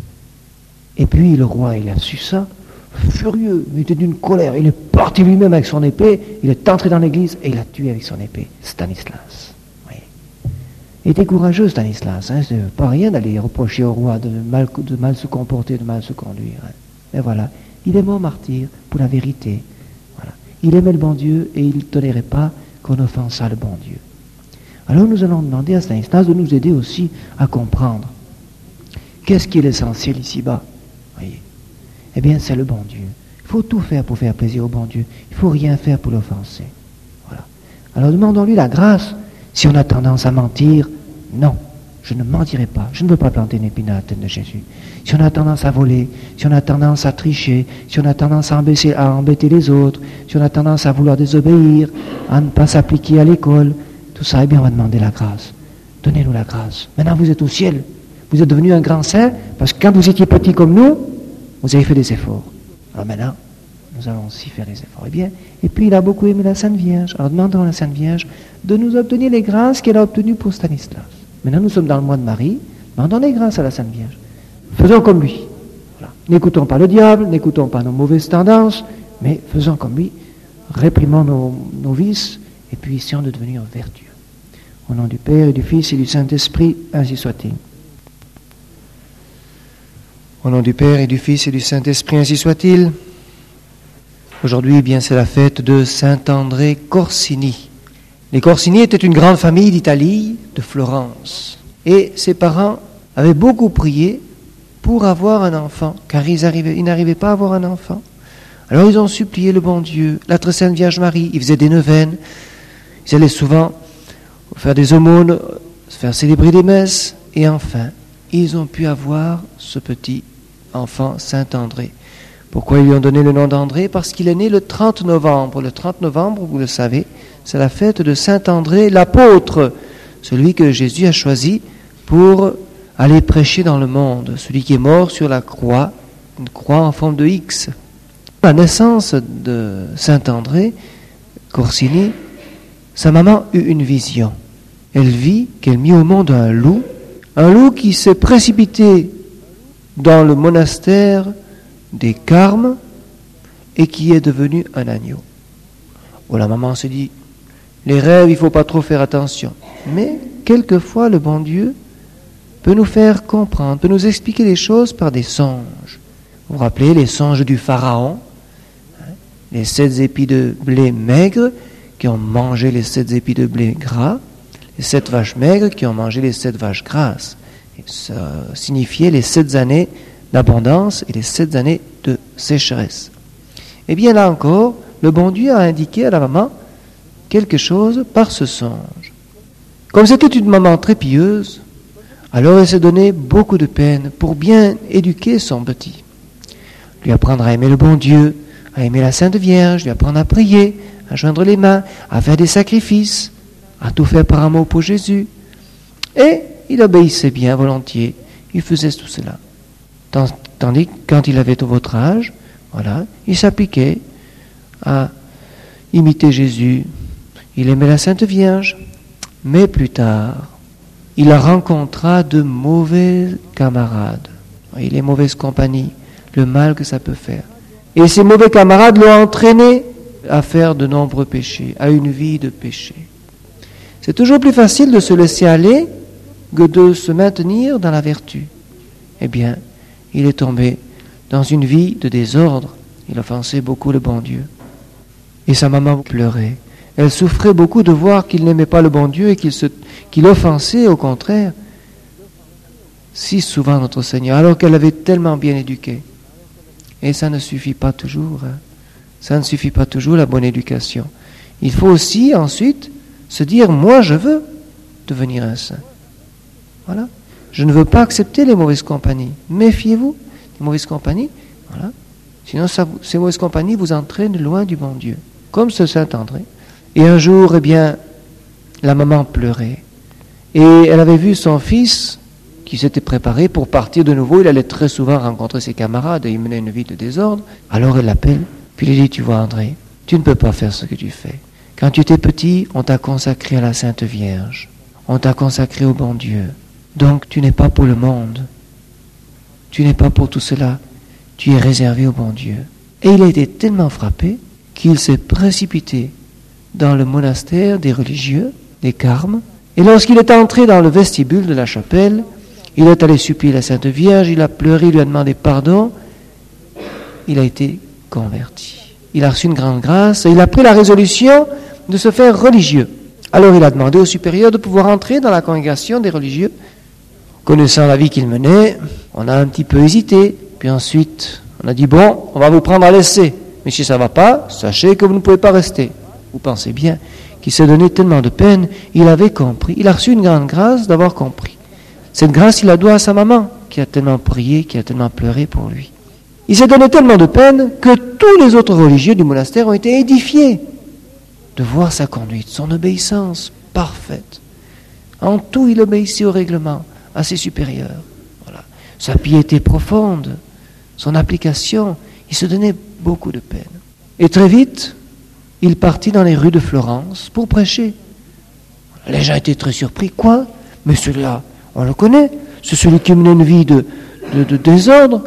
A: Et puis le roi, il a su ça, furieux, il était d'une colère. Il est parti lui-même avec son épée, il est entré dans l'église et il a tué avec son épée Stanislas. Oui. Il était courageux, Stanislas. C'est pas rien d'aller reprocher au roi de mal se comporter, de mal se conduire. Mais voilà, il est mort martyr pour la vérité. Voilà. Il aimait le bon Dieu et il ne tolérait pas qu'on offensât le bon Dieu. Alors nous allons demander à Stanislas de nous aider aussi à comprendre qu'est-ce qui est l'essentiel ici-bas. Voyez. Eh bien, c'est le bon Dieu. Il faut tout faire pour faire plaisir au bon Dieu. Il ne faut rien faire pour l'offenser. Voilà. Alors demandons-lui la grâce. Si on a tendance à mentir, non, je ne mentirai pas. Je ne veux pas planter une épine à la tête de Jésus. Si on a tendance à voler, si on a tendance à tricher, si on a tendance à embêter les autres, si on a tendance à vouloir désobéir, à ne pas s'appliquer à l'école, tout ça, eh bien, on va demander la grâce. Donnez-nous la grâce. Maintenant, vous êtes au ciel. Vous êtes devenu un grand saint, parce que quand vous étiez petit comme nous, vous avez fait des efforts. Alors maintenant, nous allons aussi faire des efforts. Eh bien, et puis il a beaucoup aimé la Sainte Vierge. Alors demandons à la Sainte Vierge de nous obtenir les grâces qu'elle a obtenues pour Stanislas. Maintenant, nous sommes dans le mois de Marie. Demandons les grâces à la Sainte Vierge. Faisons comme lui. Voilà. N'écoutons pas le diable, n'écoutons pas nos mauvaises tendances, mais faisons comme lui. Réprimons nos vices, et puis essayons de devenir vertueux. Au nom du Père et du Fils et du Saint-Esprit, ainsi soit-il. Au nom du Père et du Fils et du Saint-Esprit, ainsi soit-il. Aujourd'hui, eh bien, c'est la fête de Saint-André Corsini. Les Corsini étaient une grande famille d'Italie, de Florence. Et ses parents avaient beaucoup prié pour avoir un enfant, car ils n'arrivaient pas à avoir un enfant. Alors ils ont supplié le bon Dieu, la très sainte Vierge Marie. Ils faisaient des neuvaines. Ils allaient souvent faire des aumônes, faire célébrer des messes. Et enfin, ils ont pu avoir ce petit enfant, Saint-André. Pourquoi ils lui ont donné le nom d'André? Parce qu'il est né le 30 novembre. Le 30 novembre, vous le savez, c'est la fête de Saint-André, l'apôtre, celui que Jésus a choisi pour aller prêcher dans le monde. Celui qui est mort sur la croix, une croix en forme de X. À la naissance de Saint-André Corsini, sa maman eut une vision. Elle vit qu'elle mit au monde un loup qui s'est précipité dans le monastère des Carmes et qui est devenu un agneau. Oh, la maman se dit, les rêves, il ne faut pas trop faire attention. Mais quelquefois, le bon Dieu peut nous faire comprendre, peut nous expliquer les choses par des songes. Vous vous rappelez les songes du Pharaon, les 7 épis de blé maigre qui ont mangé les 7 épis de blé gras, les 7 vaches maigres qui ont mangé les 7 vaches grasses. Et ça signifiait les 7 années d'abondance et les 7 années de sécheresse. Et bien là encore, le bon Dieu a indiqué à la maman quelque chose par ce songe. Comme c'était une maman très pieuse, alors elle s'est donné beaucoup de peine pour bien éduquer son petit. Lui apprendre à aimer le bon Dieu, à aimer la Sainte Vierge, lui apprendre à prier, à joindre les mains, à faire des sacrifices, à tout faire par amour pour Jésus. Et il obéissait bien volontiers, il faisait tout cela. Tandis que quand il avait votre âge, voilà, il s'appliquait à imiter Jésus. Il aimait la Sainte Vierge, mais plus tard, il rencontra de mauvais camarades. Et les mauvaises compagnies, le mal que ça peut faire. Et ces mauvais camarades l'ont entraîné à faire de nombreux péchés, à une vie de péché. C'est toujours plus facile de se laisser aller que de se maintenir dans la vertu. Eh bien, il est tombé dans une vie de désordre. Il offensait beaucoup le bon Dieu. Et sa maman pleurait. Elle souffrait beaucoup de voir qu'il n'aimait pas le bon Dieu et qu'il offensait, au contraire, si souvent notre Seigneur, alors qu'elle l'avait tellement bien éduqué. Et ça ne suffit pas toujours. Ça ne suffit pas toujours, la bonne éducation. Il faut aussi, ensuite, se dire, moi, je veux devenir un saint. Voilà. Je ne veux pas accepter les mauvaises compagnies. Méfiez-vous des mauvaises compagnies. Voilà. Sinon, ces mauvaises compagnies vous entraînent loin du bon Dieu. Comme ce Saint-André. Et un jour, eh bien, la maman pleurait. Et elle avait vu son fils qui s'était préparé pour partir de nouveau. Il allait très souvent rencontrer ses camarades et il menait une vie de désordre. Alors elle l'appelle, puis elle dit, tu vois André, tu ne peux pas faire ce que tu fais. Quand tu étais petit, on t'a consacré à la Sainte Vierge. On t'a consacré au bon Dieu. Donc tu n'es pas pour le monde. Tu n'es pas pour tout cela. Tu es réservé au bon Dieu. Et il a été tellement frappé qu'il s'est précipité dans le monastère des religieux, des Carmes. Et lorsqu'il est entré dans le vestibule de la chapelle, il est allé supplier la Sainte Vierge, il a pleuré, il lui a demandé pardon. Il a été converti. Il a reçu une grande grâce et il a pris la résolution de se faire religieux. Alors il a demandé au supérieur de pouvoir entrer dans la congrégation des religieux. Connaissant la vie qu'il menait, on a un petit peu hésité. Puis ensuite, on a dit, bon, on va vous prendre à l'essai. Mais si ça ne va pas, sachez que vous ne pouvez pas rester. Vous pensez bien qu'il s'est donné tellement de peine, il avait compris. Il a reçu une grande grâce d'avoir compris. Cette grâce, il la doit à sa maman, qui a tellement prié, qui a tellement pleuré pour lui. Il s'est donné tellement de peine que tous les autres religieux du monastère ont été édifiés de voir sa conduite, son obéissance parfaite. En tout, il obéissait au règlement, à ses supérieurs. Voilà. Sa piété profonde, son application, il se donnait beaucoup de peine. Et très vite, il partit dans les rues de Florence pour prêcher. Les gens étaient très surpris. Quoi ? Mais celui-là, on le connaît. C'est celui qui menait une vie de désordre.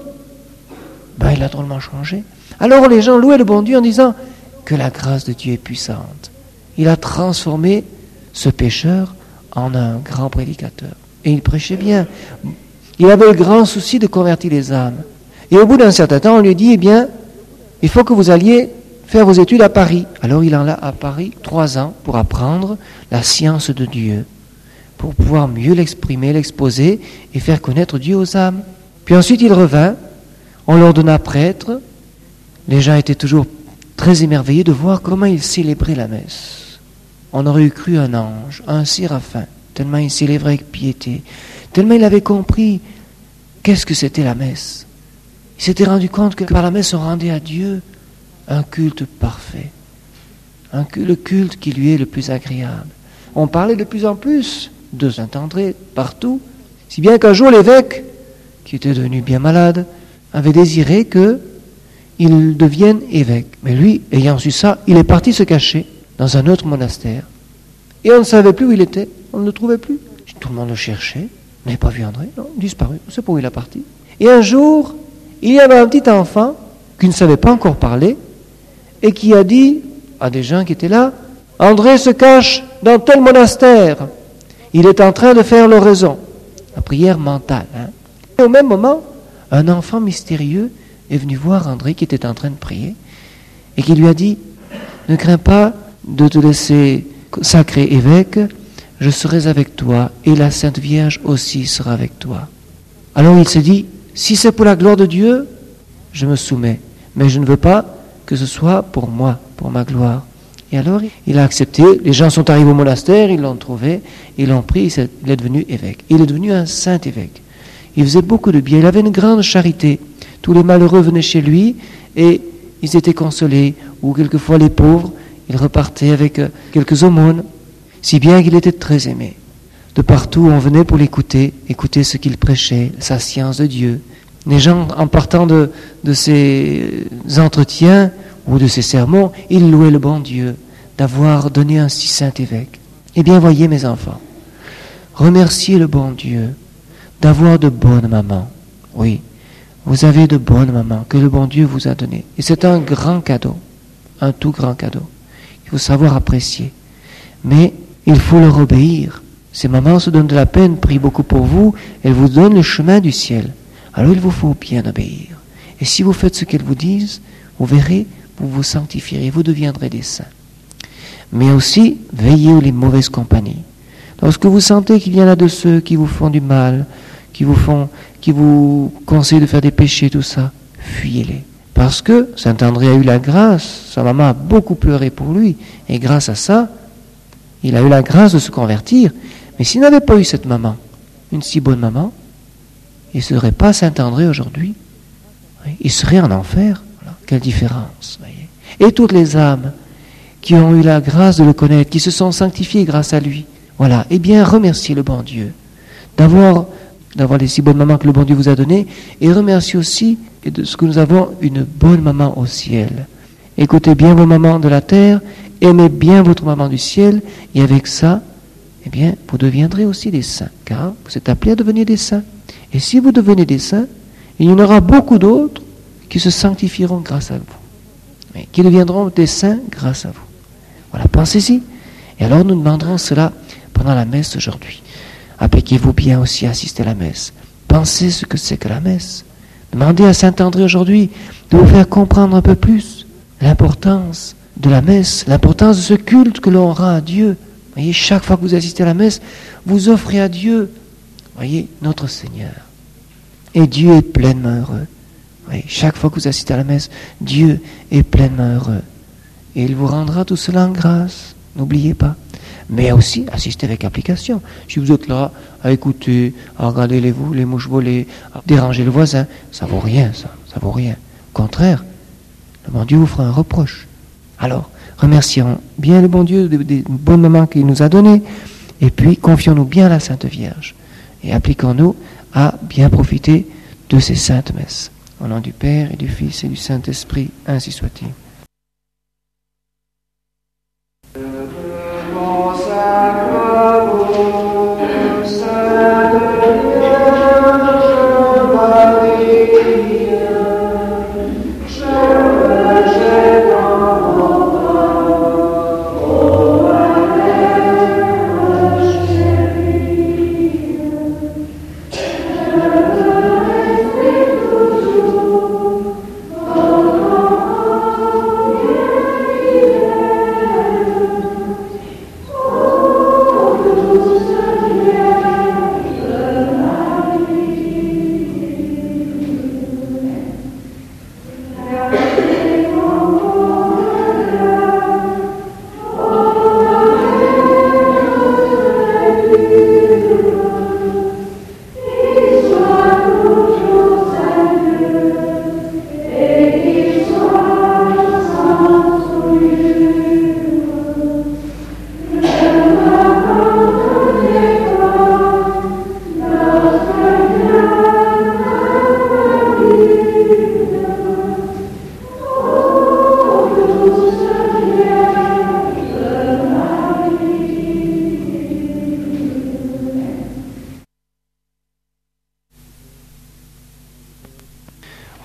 A: Ben, il a drôlement changé. Alors les gens louaient le bon Dieu en disant que la grâce de Dieu est puissante. Il a transformé ce pécheur en un grand prédicateur. Et il prêchait bien. Il avait le grand souci de convertir les âmes. Et au bout d'un certain temps, on lui dit, eh bien, il faut que vous alliez faire vos études à Paris. Alors il en a à Paris 3 ans pour apprendre la science de Dieu, pour pouvoir mieux l'exprimer, l'exposer et faire connaître Dieu aux âmes. Puis ensuite il revint, on l'ordonna prêtre. Les gens étaient toujours très émerveillés de voir comment il célébrait la messe. On aurait eu cru un ange, un séraphin, tellement il célébrait avec piété, tellement il avait compris qu'est-ce que c'était la messe. Il s'était rendu compte que par la messe on rendait à Dieu un culte parfait, le culte qui lui est le plus agréable. On parlait de plus en plus de Saint-André partout, Si bien qu'un jour l'évêque, qui était devenu bien malade, avait désiré qu'il devienne évêque. Mais lui, ayant su ça, il est parti se cacher dans un autre monastère. Et on ne savait plus où il était, on ne le trouvait plus. Tout le monde le cherchait, on n'avait pas vu André, non, disparu, on ne sait pas où il est parti. Et un jour, il y avait un petit enfant qui ne savait pas encore parler et qui a dit à des gens qui étaient là, « André se cache dans tel monastère, il est en train de faire l'oraison. » La prière mentale. Et au même moment, un enfant mystérieux est venu voir André qui était en train de prier et qui lui a dit, « Ne crains pas de te laisser sacré évêque, je serai avec toi et la Sainte Vierge aussi sera avec toi. » Alors il s'est dit, si c'est pour la gloire de Dieu, je me soumets, mais je ne veux pas que ce soit pour moi, pour ma gloire. Et alors il a accepté, les gens sont arrivés au monastère, ils l'ont trouvé, ils l'ont pris, il est devenu évêque. Il est devenu un saint évêque. Il faisait beaucoup de bien, il avait une grande charité. Tous les malheureux venaient chez lui et ils étaient consolés, ou quelquefois les pauvres, ils repartaient avec quelques aumônes, si bien qu'il était très aimé. De partout, on venait pour l'écouter, écouter ce qu'il prêchait, sa science de Dieu. Les gens, en partant de ces entretiens ou de ces sermons, ils louaient le bon Dieu d'avoir donné un si saint évêque. Eh bien, voyez mes enfants, remerciez le bon Dieu d'avoir de bonnes mamans. Oui, vous avez de bonnes mamans que le bon Dieu vous a données. Et c'est un grand cadeau, un tout grand cadeau. Il faut savoir apprécier. Mais il faut leur obéir. Ces mamans se donnent de la peine, prient beaucoup pour vous, elles vous donnent le chemin du ciel. Alors il vous faut bien obéir. Et si vous faites ce qu'elles vous disent, vous verrez, vous vous sanctifierez, vous deviendrez des saints. Mais aussi, veillez aux mauvaises compagnies. Lorsque vous sentez qu'il y en a de ceux qui vous font du mal, qui vous conseillent de faire des péchés, tout ça, fuyez-les. Parce que Saint André a eu la grâce, sa maman a beaucoup pleuré pour lui, et grâce à ça, il a eu la grâce de se convertir. Mais s'il n'avait pas eu cette maman, une si bonne maman, il ne serait pas Saint André aujourd'hui. Il serait en enfer. Voilà. Quelle différence, voyez. Et toutes les âmes qui ont eu la grâce de le connaître, qui se sont sanctifiées grâce à lui, voilà, eh bien, remerciez le bon Dieu d'avoir les si bonnes mamans que le bon Dieu vous a données, et remerciez aussi de ce que nous avons une bonne maman au ciel. Écoutez bien vos mamans de la terre, aimez bien votre maman du ciel, et avec ça, eh bien, vous deviendrez aussi des saints, car vous êtes appelés à devenir des saints. Et si vous devenez des saints, il y en aura beaucoup d'autres qui se sanctifieront grâce à vous, qui deviendront des saints grâce à vous. Voilà, pensez-y. Et alors nous demanderons cela pendant la messe aujourd'hui. Appliquez-vous bien aussi à assister à la messe. Pensez ce que c'est que la messe. Demandez à Saint André aujourd'hui de vous faire comprendre un peu plus l'importance de la messe, l'importance de ce culte que l'on rend à Dieu. Voyez, chaque fois que vous assistez à la messe, vous offrez à Dieu, voyez, notre Seigneur. Et Dieu est pleinement heureux. Voyez, chaque fois que vous assistez à la messe, Dieu est pleinement heureux. Et il vous rendra tout cela en grâce. N'oubliez pas. Mais aussi, assistez avec application. Si vous êtes là à écouter, à regarder les mouches voler, à déranger le voisin, ça vaut rien, ça vaut rien. Au contraire, le bon Dieu vous fera un reproche. Alors, remercions bien le bon Dieu des bons moments qu'il nous a donnés, et puis confions-nous bien à la Sainte Vierge, et appliquons-nous à bien profiter de ces saintes messes. Au nom du Père et du Fils et du Saint-Esprit, ainsi soit-il.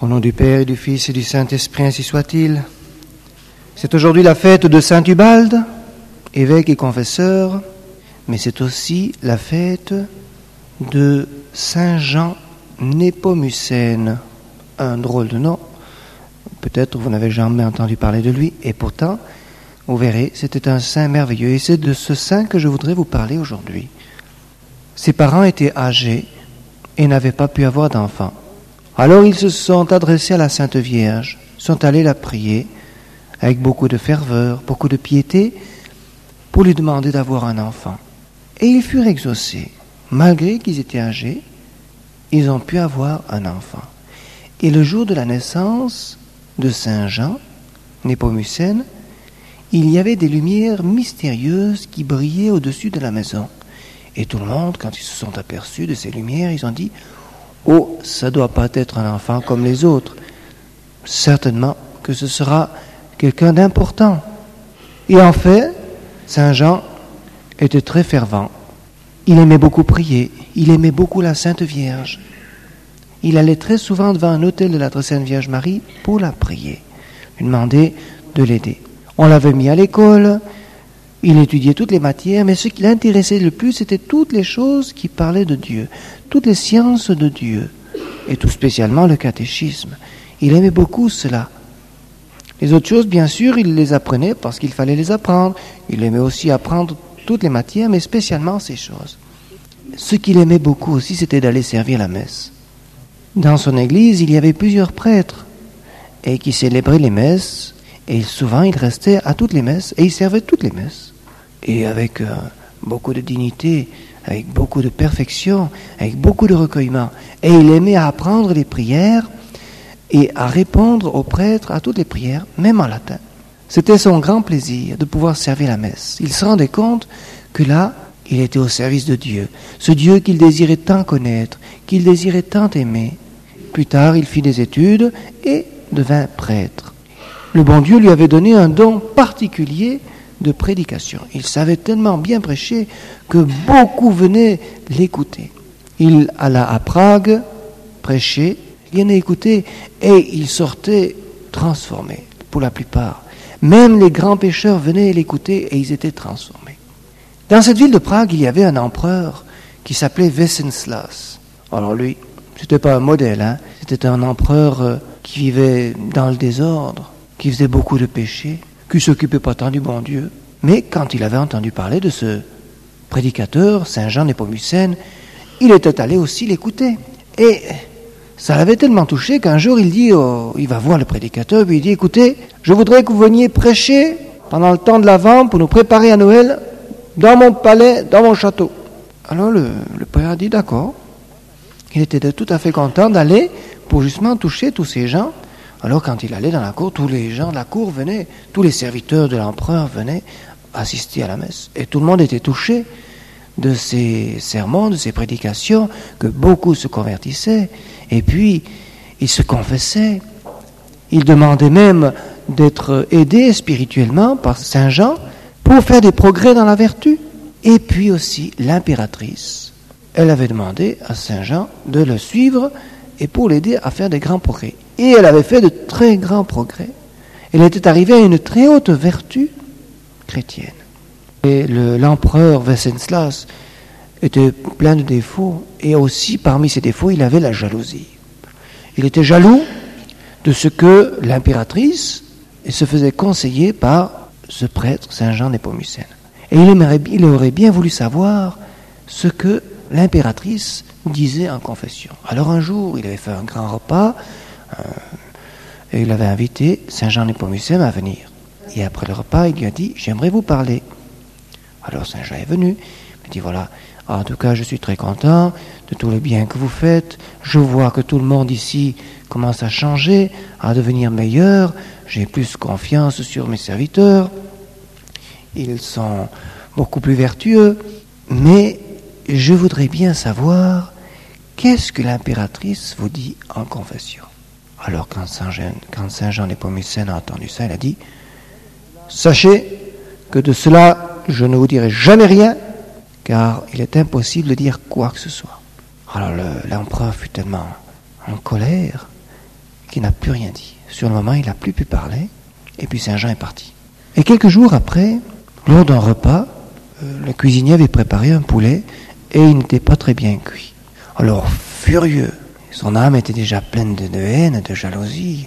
A: Au nom du Père et du Fils et du Saint-Esprit, ainsi soit-il. C'est aujourd'hui la fête de Saint Ubalde, évêque et confesseur, mais c'est aussi la fête de Saint Jean Népomucène. Un drôle de nom. Peut-être vous n'avez jamais entendu parler de lui, et pourtant, vous verrez, c'était un saint merveilleux, et c'est de ce saint que je voudrais vous parler aujourd'hui. Ses parents étaient âgés et n'avaient pas pu avoir d'enfants. Alors ils se sont adressés à la Sainte Vierge, sont allés la prier avec beaucoup de ferveur, beaucoup de piété, pour lui demander d'avoir un enfant. Et ils furent exaucés. Malgré qu'ils étaient âgés, ils ont pu avoir un enfant. Et le jour de la naissance de Saint Jean Népomucène, il y avait des lumières mystérieuses qui brillaient au-dessus de la maison. Et tout le monde, quand ils se sont aperçus de ces lumières, ils ont dit « Oh, ça ne doit pas être un enfant comme les autres. Certainement que ce sera quelqu'un d'important. » Et en fait, Saint Jean était très fervent. Il aimait beaucoup prier, il aimait beaucoup la Sainte Vierge. Il allait très souvent devant un autel de la Très Sainte Vierge Marie pour la prier, lui demander de l'aider. On l'avait mis à l'école, il étudiait toutes les matières, mais ce qui l'intéressait le plus, c'était toutes les choses qui parlaient de Dieu, toutes les sciences de Dieu, et tout spécialement le catéchisme. Il aimait beaucoup cela. Les autres choses, bien sûr, il les apprenait parce qu'il fallait les apprendre. Il aimait aussi apprendre toutes les matières, mais spécialement ces choses. Ce qu'il aimait beaucoup aussi, c'était d'aller servir la messe. Dans son église, il y avait plusieurs prêtres et qui célébraient les messes. Et souvent, il restait à toutes les messes, et il servait toutes les messes. Et avec beaucoup de dignité, avec beaucoup de perfection, avec beaucoup de recueillement. Et il aimait apprendre les prières et à répondre aux prêtres à toutes les prières, même en latin. C'était son grand plaisir de pouvoir servir la messe. Il se rendait compte que là, il était au service de Dieu. Ce Dieu qu'il désirait tant connaître, qu'il désirait tant aimer. Plus tard, il fit des études et devint prêtre. Le bon Dieu lui avait donné un don particulier de prédication. Il savait tellement bien prêcher que beaucoup venaient l'écouter. Il alla à Prague prêcher, il venait écouter et il sortait transformé pour la plupart. Même les grands pécheurs venaient l'écouter et ils étaient transformés. Dans cette ville de Prague, il y avait un empereur qui s'appelait Wenceslas. Alors lui, c'était pas un modèle, c'était un empereur qui vivait dans le désordre, qui faisait beaucoup de péchés, qui ne s'occupait pas tant du bon Dieu. Mais quand il avait entendu parler de ce prédicateur, Saint Jean Népomucène, il était allé aussi l'écouter. Et ça l'avait tellement touché qu'un jour il dit, il va voir le prédicateur, puis il dit, écoutez, je voudrais que vous veniez prêcher pendant le temps de l'Avent pour nous préparer à Noël dans mon palais, dans mon château. Alors le père a dit, d'accord. Il était tout à fait content d'aller pour justement toucher tous ces gens. Alors quand il allait dans la cour, tous les gens de la cour venaient, tous les serviteurs de l'empereur venaient assister à la messe. Et tout le monde était touché de ces sermons, de ces prédications, que beaucoup se convertissaient. Et puis, ils se confessaient. Ils demandaient même d'être aidés spirituellement par Saint Jean pour faire des progrès dans la vertu. Et puis aussi, l'impératrice, elle avait demandé à Saint Jean de le suivre et pour l'aider à faire des grands progrès. Et elle avait fait de très grands progrès. Elle était arrivée à une très haute vertu chrétienne. Et l'empereur Wenceslas était plein de défauts. Et aussi, parmi ses défauts, il avait la jalousie. Il était jaloux de ce que l'impératrice se faisait conseiller par ce prêtre, Saint Jean Népomucène. Et il aurait bien voulu savoir ce que l'impératrice disait en confession. Alors un jour, il avait fait un grand repas, et il avait invité Saint Jean Népomucène à venir. Et après le repas, il lui a dit « J'aimerais vous parler ». Alors Saint Jean est venu, il dit « Voilà, en tout cas, je suis très content de tout le bien que vous faites. Je vois que tout le monde ici commence à changer, à devenir meilleur. J'ai plus confiance sur mes serviteurs. Ils sont beaucoup plus vertueux. Mais je voudrais bien savoir qu'est-ce que l'impératrice vous dit en confession. » Alors quand Saint Jean Népomucène a entendu ça, il a dit « Sachez que de cela, je ne vous dirai jamais rien, car il est impossible de dire quoi que ce soit. » Alors l'empereur fut tellement en colère qu'il n'a plus rien dit. Sur le moment, il n'a plus pu parler, et puis Saint Jean est parti. Et quelques jours après, lors d'un repas, le cuisinier avait préparé un poulet, et il n'était pas très bien cuit. Alors, furieux, son âme était déjà pleine de haine, de jalousie.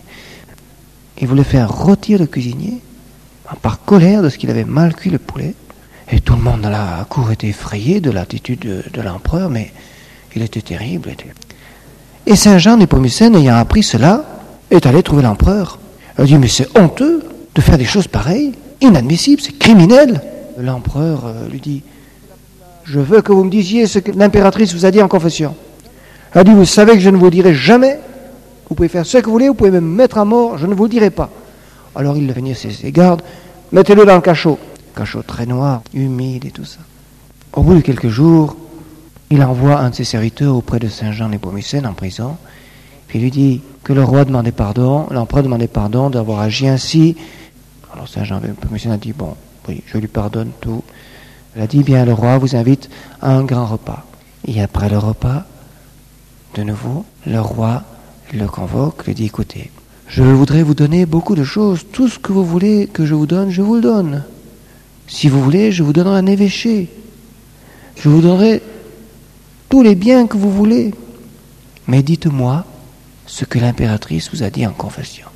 A: Il voulait faire rôtir le cuisinier, par colère de ce qu'il avait mal cuit le poulet. Et tout le monde dans la cour était effrayé de l'attitude de l'empereur, mais il était terrible. Et Saint Jean Népomucène, ayant appris cela, est allé trouver l'empereur. Il a dit, mais c'est honteux de faire des choses pareilles, inadmissible, c'est criminel. L'empereur lui dit, je veux que vous me disiez ce que l'impératrice vous a dit en confession. Elle a dit, vous savez que je ne vous le dirai jamais, vous pouvez faire ce que vous voulez, vous pouvez me mettre à mort, je ne vous le dirai pas. Alors il venait ses gardes, mettez-le dans le cachot très noir, humide et tout ça. Au bout de quelques jours, il envoie un de ses serviteurs auprès de Saint Jean Népomucène en prison, puis il lui dit que le roi demandait pardon, l'empereur demandait pardon d'avoir agi ainsi. Alors Saint Jean Népomucène a dit, bon, oui, je lui pardonne tout. Il a dit, bien, le roi vous invite à un grand repas. Et après le repas, de nouveau, le roi le convoque, lui dit, écoutez, je voudrais vous donner beaucoup de choses, tout ce que vous voulez que je vous le donne. Si vous voulez, je vous donnerai un évêché. Je vous donnerai tous les biens que vous voulez. Mais dites-moi ce que l'impératrice vous a dit en confession.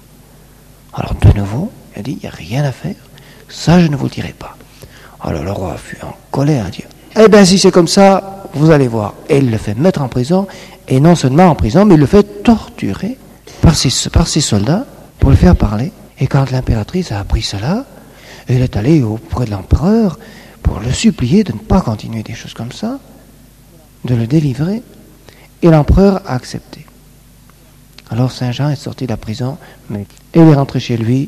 A: Alors de nouveau, il a dit, il n'y a rien à faire. Ça, je ne vous le dirai pas. Alors le roi fut en colère, dit, eh bien si c'est comme ça, vous allez voir. Et il le fait mettre en prison, et non seulement en prison, mais il le fait torturer par ses soldats pour le faire parler. Et quand l'impératrice a appris cela, elle est allée auprès de l'empereur pour le supplier de ne pas continuer des choses comme ça, de le délivrer. Et l'empereur a accepté. Alors Saint Jean est sorti de la prison, mais il est rentré chez lui,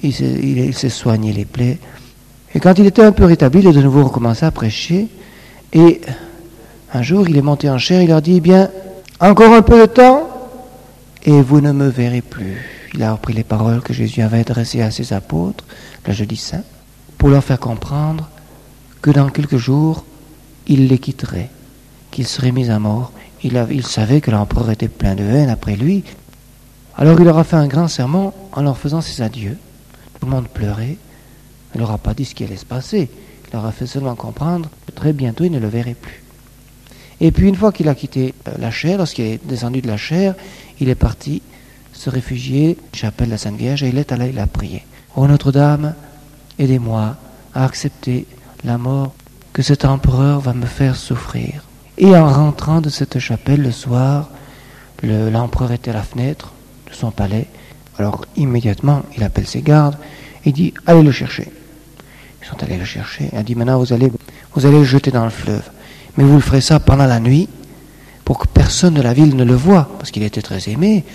A: il s'est soigné les plaies. Et quand il était un peu rétabli, il a de nouveau recommencé à prêcher. Et un jour, il est monté en chair, il leur dit, bien, encore un peu de temps, et vous ne me verrez plus. Il a repris les paroles que Jésus avait adressées à ses apôtres, le jeudi saint, pour leur faire comprendre que dans quelques jours, il les quitterait, qu'il serait mis à mort. Il savait que l'empereur était plein de haine après lui. Alors il leur a fait un grand sermon en leur faisant ses adieux. Tout le monde pleurait. Il ne leur a pas dit ce qui allait se passer. Il leur a fait seulement comprendre que très bientôt, il ne le verrait plus. Et puis une fois qu'il a quitté la chaire, lorsqu'il est descendu de la chaire, il est parti se réfugier à la chapelle de la Sainte Vierge et il est allé la prier. Ô Notre-Dame, aidez-moi à accepter la mort que cet empereur va me faire souffrir. Et en rentrant de cette chapelle le soir, l'empereur était à la fenêtre de son palais. Alors immédiatement, il appelle ses gardes et dit, allez le chercher. Ils sont allés le chercher. Il a dit, maintenant vous allez le jeter dans le fleuve. Mais vous le ferez ça pendant la nuit pour que personne de la ville ne le voie, parce qu'il était très aimé.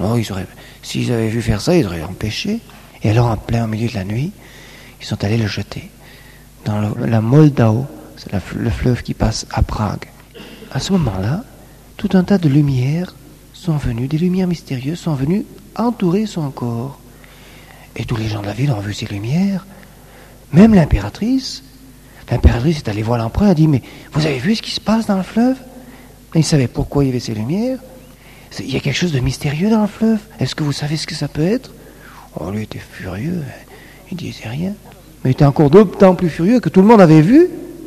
A: S'ils avaient vu faire ça, ils auraient empêché. Et alors, en plein milieu de la nuit, ils sont allés le jeter dans la Moldau, c'est le fleuve qui passe à Prague. À ce moment-là, tout un tas de lumières sont venues, des lumières mystérieuses sont venues entourer son corps. Et tous les gens de la ville ont vu ces lumières. Même l'impératrice est allée voir l'empereur, elle a dit, mais vous avez vu ce qui se passe dans le fleuve? Et il savait pourquoi il y avait ces lumières. Il y a quelque chose de mystérieux dans le fleuve. Est-ce que vous savez ce que ça peut être? Oh, lui était furieux, il disait rien. Mais il était encore d'autant plus furieux que tout le monde avait vu.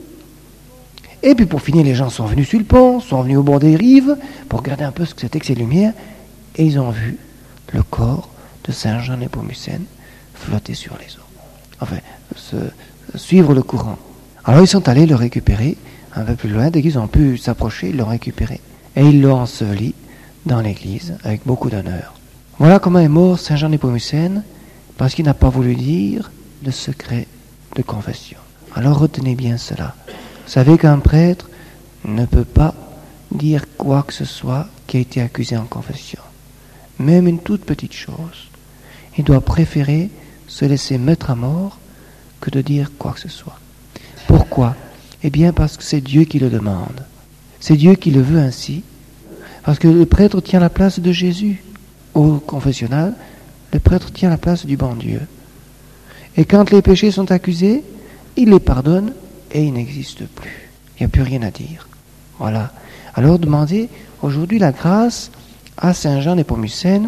A: Et puis pour finir, les gens sont venus sur le pont, sont venus au bord des rives, pour regarder un peu ce que c'était que ces lumières, et ils ont vu le corps de Saint Jean Népomucène flotter sur les eaux. Enfin, suivre le courant. Alors ils sont allés le récupérer un peu plus loin, dès qu'ils ont pu s'approcher, ils l'ont récupéré. Et ils l'ont enseveli dans l'église, avec beaucoup d'honneur. Voilà comment est mort Saint Jean Népomucène, parce qu'il n'a pas voulu dire le secret de confession. Alors retenez bien cela. Vous savez qu'un prêtre ne peut pas dire quoi que ce soit qui a été accusé en confession. Même une toute petite chose. Il doit préférer se laisser mettre à mort que de dire quoi que ce soit. Pourquoi? Eh bien parce que c'est Dieu qui le demande. C'est Dieu qui le veut ainsi. Parce que le prêtre tient la place de Jésus. Au confessionnal, le prêtre tient la place du bon Dieu. Et quand les péchés sont accusés, il les pardonne et ils n'existent plus. Il n'y a plus rien à dire. Voilà. Alors demandez aujourd'hui la grâce à Saint Jean Népomucène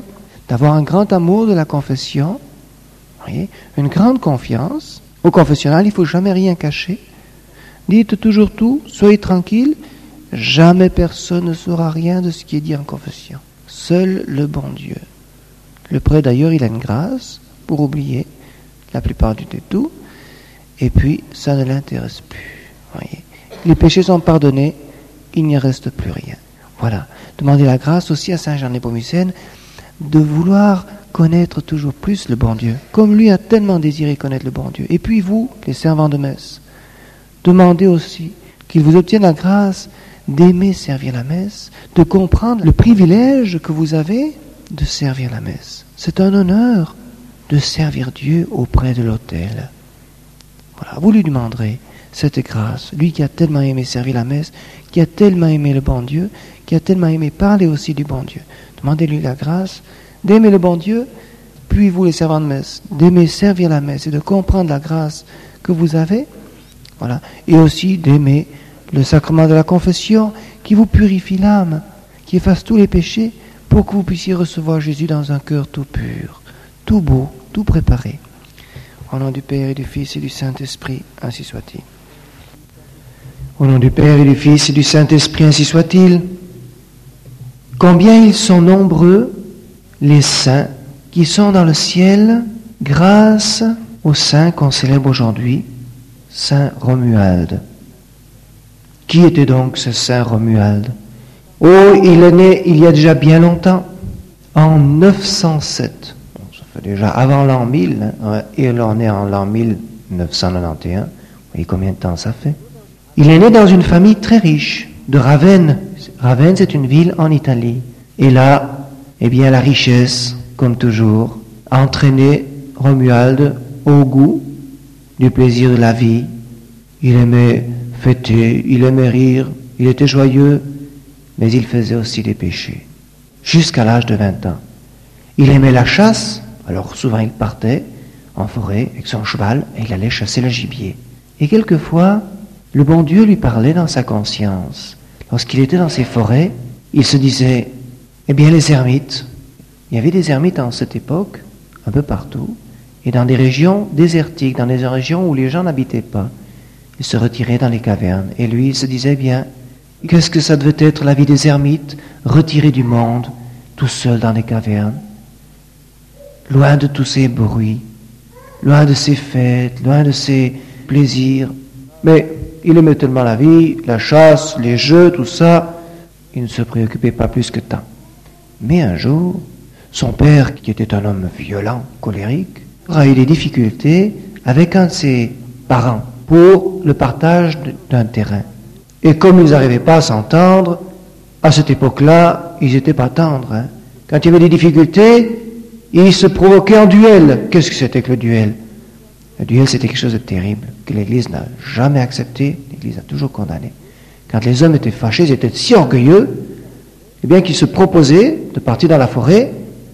A: d'avoir un grand amour de la confession, voyez, une grande confiance. Au confessionnal, il ne faut jamais rien cacher. Dites toujours tout, soyez tranquille, jamais personne ne saura rien de ce qui est dit en confession. Seul le bon Dieu. Le prêtre d'ailleurs, il a une grâce pour oublier la plupart du tout, et puis ça ne l'intéresse plus. Voyez. Les péchés sont pardonnés, il n'y reste plus rien. Voilà. Demandez la grâce aussi à Saint Jean Népomucène de vouloir connaître toujours plus le bon Dieu, comme lui a tellement désiré connaître le bon Dieu. Et puis vous, les servants de messe, demandez aussi qu'il vous obtienne la grâce d'aimer servir la messe, de comprendre le privilège que vous avez de servir la messe. C'est un honneur de servir Dieu auprès de l'autel. Voilà, vous lui demanderez cette grâce, lui qui a tellement aimé servir la messe, qui a tellement aimé le bon Dieu, qui a tellement aimé parler aussi du bon Dieu. Demandez-lui la grâce d'aimer le bon Dieu, puis vous les servants de messe, d'aimer servir la messe et de comprendre la grâce que vous avez, voilà, et aussi d'aimer le sacrement de la confession qui vous purifie l'âme, qui efface tous les péchés pour que vous puissiez recevoir Jésus dans un cœur tout pur, tout beau, tout préparé. Au nom du Père et du Fils et du Saint-Esprit, ainsi soit-il. Au nom du Père et du Fils et du Saint-Esprit, ainsi soit-il. Combien ils sont nombreux, les saints, qui sont dans le ciel, grâce au saint qu'on célèbre aujourd'hui, Saint Romuald. Qui était donc ce Saint Romuald? Oh, il est né il y a déjà bien longtemps, en 907. Bon, ça fait déjà avant l'an 1000, hein, et on est en l'an 1991. Vous voyez combien de temps ça fait? Il est né dans une famille très riche, de Ravenne. Ravenne, c'est une ville en Italie. Et là, eh bien, la richesse, comme toujours, a entraîné Romuald au goût du plaisir de la vie. Il aimait fêter, il aimait rire, il était joyeux, mais il faisait aussi des péchés, jusqu'à l'âge de 20 ans. Il aimait la chasse, alors souvent il partait en forêt avec son cheval et il allait chasser le gibier. Et quelquefois, le bon Dieu lui parlait dans sa conscience. Lorsqu'il était dans ces forêts, il se disait, eh bien les ermites, il y avait des ermites en cette époque, un peu partout, et dans des régions désertiques, dans des régions où les gens n'habitaient pas. Ils se retiraient dans les cavernes. Et lui, il se disait, bien, qu'est-ce que ça devait être la vie des ermites, retirés du monde, tout seul dans les cavernes, loin de tous ces bruits, loin de ces fêtes, loin de ces plaisirs. Mais il aimait tellement la vie, la chasse, les jeux, tout ça, il ne se préoccupait pas plus que tant. Mais un jour, son père, qui était un homme violent, colérique, aura eu des difficultés avec un de ses parents pour le partage d'un terrain. Et comme ils n'arrivaient pas à s'entendre, à cette époque-là, ils n'étaient pas tendres. Hein. Quand il y avait des difficultés, ils se provoquaient en duel. Qu'est-ce que c'était que le duel? Le duel, c'était quelque chose de terrible, que l'Église n'a jamais accepté, l'Église a toujours condamné. Quand les hommes étaient fâchés, ils étaient si orgueilleux, eh bien qu'ils se proposaient de partir dans la forêt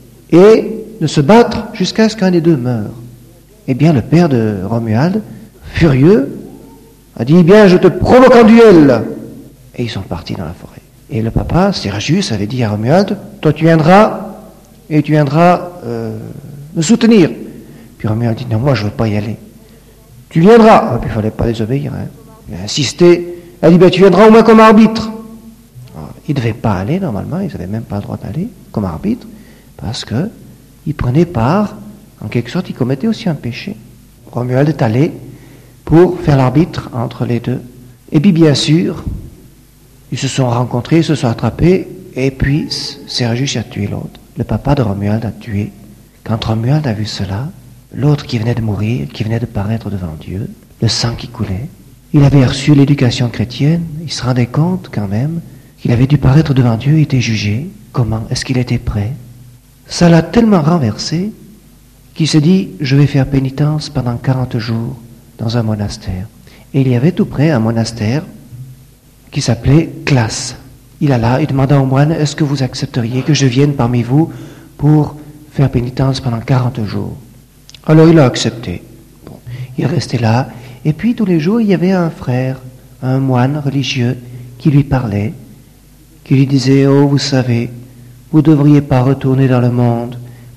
A: et de se battre jusqu'à ce qu'un des deux meure. Eh bien, le père de Romuald, furieux, a dit, eh bien, je te provoque en duel. Et ils sont partis dans la forêt. Et le papa, Sergius, avait dit à Romuald, toi tu viendras, et tu viendras me soutenir. Puis Romuald dit, non, moi je ne veux pas y aller. Tu viendras. Puis il ne fallait pas désobéir. Hein. Il a insisté. Il a dit, ben, tu viendras au moins comme arbitre. Alors, il ne devait pas aller, normalement, ils n'avaient même pas le droit d'aller comme arbitre, parce qu'il prenait part, en quelque sorte, il commettait aussi un péché. Romuald est allé pour faire l'arbitre entre les deux. Et puis, bien sûr, ils se sont rencontrés, ils se sont attrapés, et puis Sergius a tué l'autre. Le papa de Romuald a tué. Quand Romuald a vu cela, l'autre qui venait de mourir, qui venait de paraître devant Dieu, le sang qui coulait, il avait reçu l'éducation chrétienne, il se rendait compte quand même qu'il avait dû paraître devant Dieu et était jugé. Comment? Est-ce qu'il était prêt? Ça l'a tellement renversé qu'il s'est dit, je vais faire pénitence pendant 40 jours dans un monastère. Et il y avait tout près un monastère qui s'appelait Classe. Il alla et demanda au moine, est-ce que vous accepteriez que je vienne parmi vous pour faire pénitence pendant 40 jours? Alors il a accepté. Bon, il restait là, et puis tous les jours il y avait un frère, un moine religieux, qui lui parlait, qui lui disait, oh vous savez, vous ne devriez pas retourner dans le monde,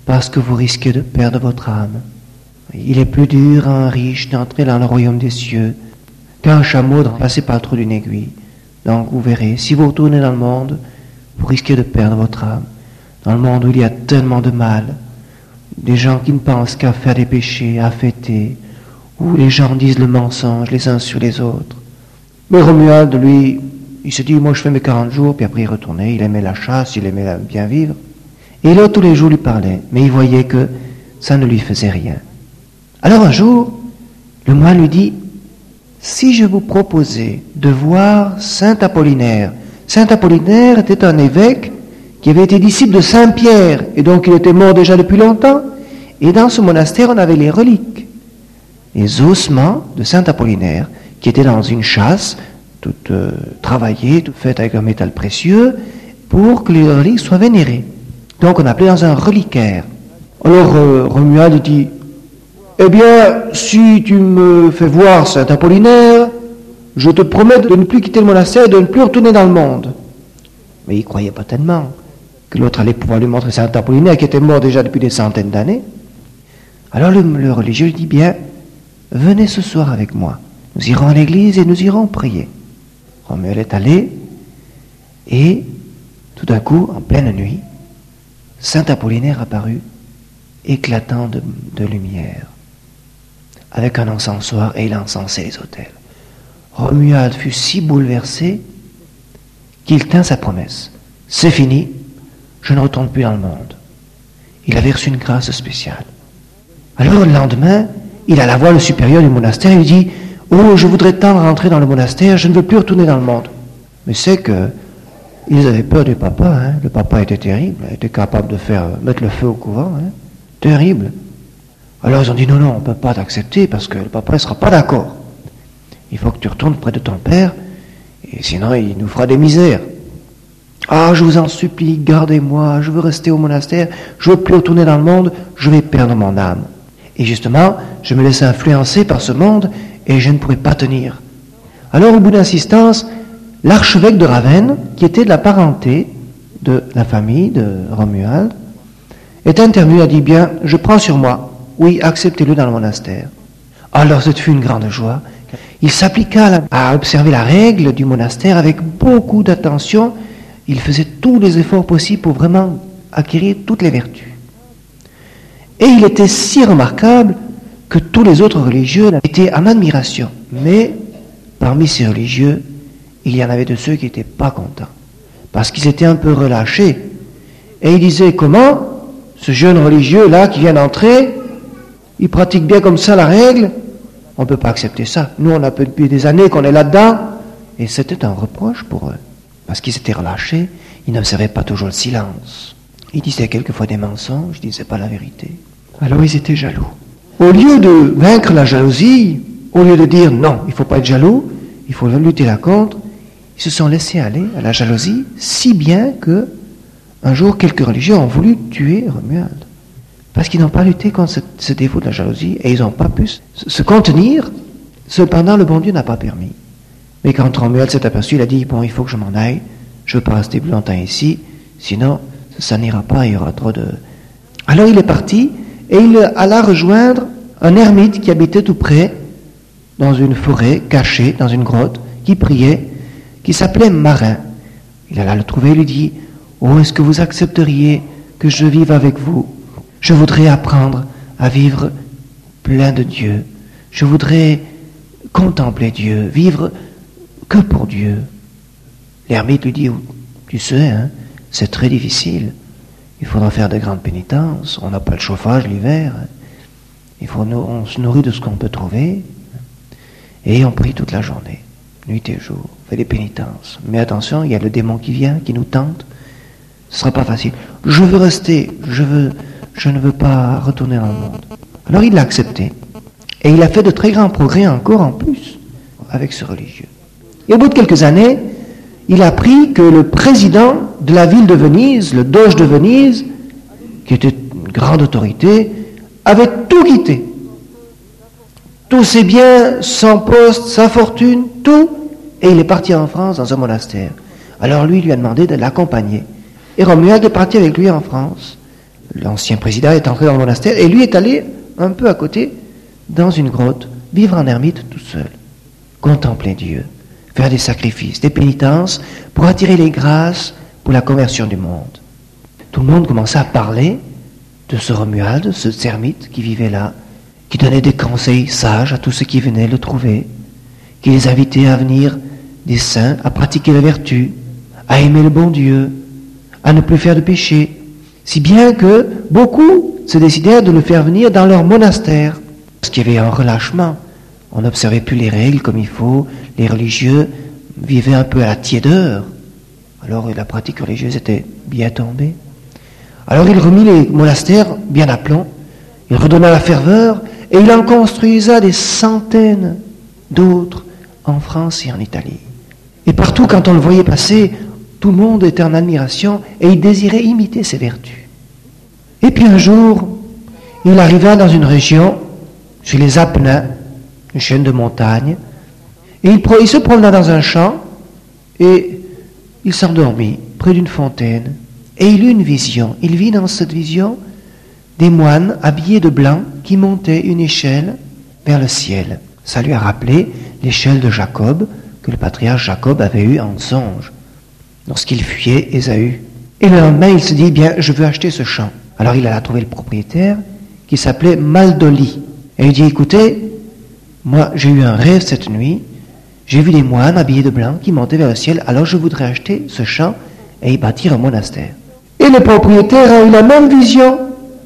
A: parce que vous risquez de perdre votre âme. Il est plus dur à un riche d'entrer dans le royaume des cieux qu'un chameau de passer par le trou d'une aiguille. Donc vous verrez, si vous retournez dans le monde, vous risquez de perdre votre âme. Dans le monde où il y a tellement de mal, des gens qui ne pensent qu'à faire des péchés, à fêter, où les gens disent le mensonge les uns sur les autres. Mais Romuald, lui, il se dit, moi je fais mes 40 jours, puis après il retournait, il aimait la chasse, il aimait bien vivre. Et l'autre tous les jours lui parlait, mais il voyait que ça ne lui faisait rien. Alors un jour, le moine lui dit, si je vous proposais de voir Saint Apollinaire. Saint Apollinaire était un évêque qui avait été disciple de Saint Pierre, et donc il était mort déjà depuis longtemps, et dans ce monastère on avait les reliques, les ossements de Saint Apollinaire, qui étaient dans une châsse, toute travaillée, toute faite avec un métal précieux, pour que les reliques soient vénérées. Donc on appelait dans un reliquaire. Alors Romuald dit, eh bien, si tu me fais voir Saint Apollinaire, je te promets de ne plus quitter le monastère et de ne plus retourner dans le monde. Mais il ne croyait pas tellement que l'autre allait pouvoir lui montrer Saint Apollinaire, qui était mort déjà depuis des centaines d'années. Alors le religieux lui dit, bien, venez ce soir avec moi. Nous irons à l'église et nous irons prier. Romuald est allé, et tout d'un coup, en pleine nuit, Saint Apollinaire apparut, éclatant de lumière, avec un encensoir, et il encensait les autels. Romuald fut si bouleversé qu'il tint sa promesse. C'est fini, je ne retourne plus dans le monde. Il avait reçu une grâce spéciale. Alors le lendemain, il alla voir le supérieur du monastère et lui dit, oh, je voudrais tant rentrer dans le monastère, je ne veux plus retourner dans le monde. Mais c'est que ils avaient peur du papa, hein. Le papa était terrible, il était capable de mettre le feu au couvent, hein. Terrible. Alors ils ont dit, non, on ne peut pas t'accepter parce que le papa ne sera pas d'accord. Il faut que tu retournes près de ton père, et sinon il nous fera des misères. Ah, je vous en supplie, gardez-moi, je veux rester au monastère, je ne veux plus retourner dans le monde, je vais perdre mon âme. Et justement, je me laisse influencer par ce monde, et je ne pourrai pas tenir. Alors, au bout d'insistance, l'archevêque de Ravenne, qui était de la parenté de la famille de Romuald, est intervenu et a dit, bien, je prends sur moi, oui, acceptez-le dans le monastère. Alors, ce fut une grande joie. Il s'appliqua à observer la règle du monastère avec beaucoup d'attention. Il faisait tous les efforts possibles pour vraiment acquérir toutes les vertus. Et il était si remarquable que tous les autres religieux étaient en admiration. Mais parmi ces religieux, il y en avait de ceux qui n'étaient pas contents, parce qu'ils étaient un peu relâchés. Et ils disaient, comment ce jeune religieux-là qui vient d'entrer, il pratique bien comme ça la règle, on ne peut pas accepter ça. Nous, on a depuis des années qu'on est là-dedans. Et c'était un reproche pour eux, parce qu'ils étaient relâchés, ils n'observaient pas toujours le silence. Ils disaient quelquefois des mensonges, ils ne disaient pas la vérité. Alors ils étaient jaloux. Au lieu de vaincre la jalousie, au lieu de dire non, il ne faut pas être jaloux, il faut lutter là contre, ils se sont laissés aller à la jalousie, si bien que un jour quelques religieux ont voulu tuer Romuald. Parce qu'ils n'ont pas lutté contre ce défaut de la jalousie et ils n'ont pas pu se contenir. Cependant, le bon Dieu n'a pas permis. Mais quand Romuald s'est aperçu, il a dit, bon, il faut que je m'en aille, je ne veux pas rester plus longtemps ici, sinon ça n'ira pas, il y aura trop de... Alors il est parti et il alla rejoindre un ermite qui habitait tout près, dans une forêt, caché, dans une grotte, qui priait, qui s'appelait Marin. Il alla le trouver et lui dit, oh, est-ce que vous accepteriez que je vive avec vous? Je voudrais apprendre à vivre plein de Dieu. Je voudrais contempler Dieu, vivre que pour Dieu. L'ermite lui dit, tu sais, hein, c'est très difficile. Il faudra faire de grandes pénitences. On n'a pas le chauffage l'hiver. On se nourrit de ce qu'on peut trouver. Et on prie toute la journée, nuit et jour. On fait des pénitences. Mais attention, il y a le démon qui vient, qui nous tente. Ce ne sera pas facile. Je veux rester. Je ne veux pas retourner dans le monde. Alors il l'a accepté. Et il a fait de très grands progrès encore en plus avec ce religieux. Et au bout de quelques années, il a appris que le président de la ville de Venise, le doge de Venise, qui était une grande autorité, avait tout quitté. Tous ses biens, son poste, sa fortune, tout. Et il est parti en France dans un monastère. Alors lui a demandé de l'accompagner. Et Romuald est parti avec lui en France. l'ancien président, est entré dans le monastère et lui est allé un peu à côté, dans une grotte, vivre en ermite tout seul, contempler Dieu, faire des sacrifices, des pénitences pour attirer les grâces pour la conversion du monde. Tout le monde commençait à parler de ce Romuald, ce ermite qui vivait là, qui donnait des conseils sages à tous ceux qui venaient le trouver, qui les invitait à venir des saints, à pratiquer la vertu, à aimer le bon Dieu, à ne plus faire de péché, si bien que beaucoup se décidèrent de le faire venir dans leur monastère, parce qu'il y avait un relâchement. On n'observait plus les règles comme il faut, les religieux vivaient un peu à la tiédeur, alors la pratique religieuse était bien tombée. Alors il remit les monastères bien à plomb, il redonna la ferveur, et il en construisa des centaines d'autres en France et en Italie. Et partout, quand on le voyait passer, tout le monde était en admiration et il désirait imiter ses vertus. Et puis un jour, il arriva dans une région, chez les Apennins, une chaîne de montagnes, et il se promena dans un champ et il s'endormit près d'une fontaine. Et il eut une vision. Il vit dans cette vision des moines habillés de blanc qui montaient une échelle vers le ciel. Ça lui a rappelé l'échelle de Jacob que le patriarche Jacob avait eue en songe lorsqu'il fuyait Ésaü. Et le lendemain, il se dit, bien, je veux acheter ce champ. Alors il alla trouver le propriétaire qui s'appelait Maldoli. Et il dit, écoutez, moi j'ai eu un rêve cette nuit, j'ai vu des moines habillés de blanc qui montaient vers le ciel, alors je voudrais acheter ce champ et y bâtir un monastère. Et le propriétaire a eu la même vision,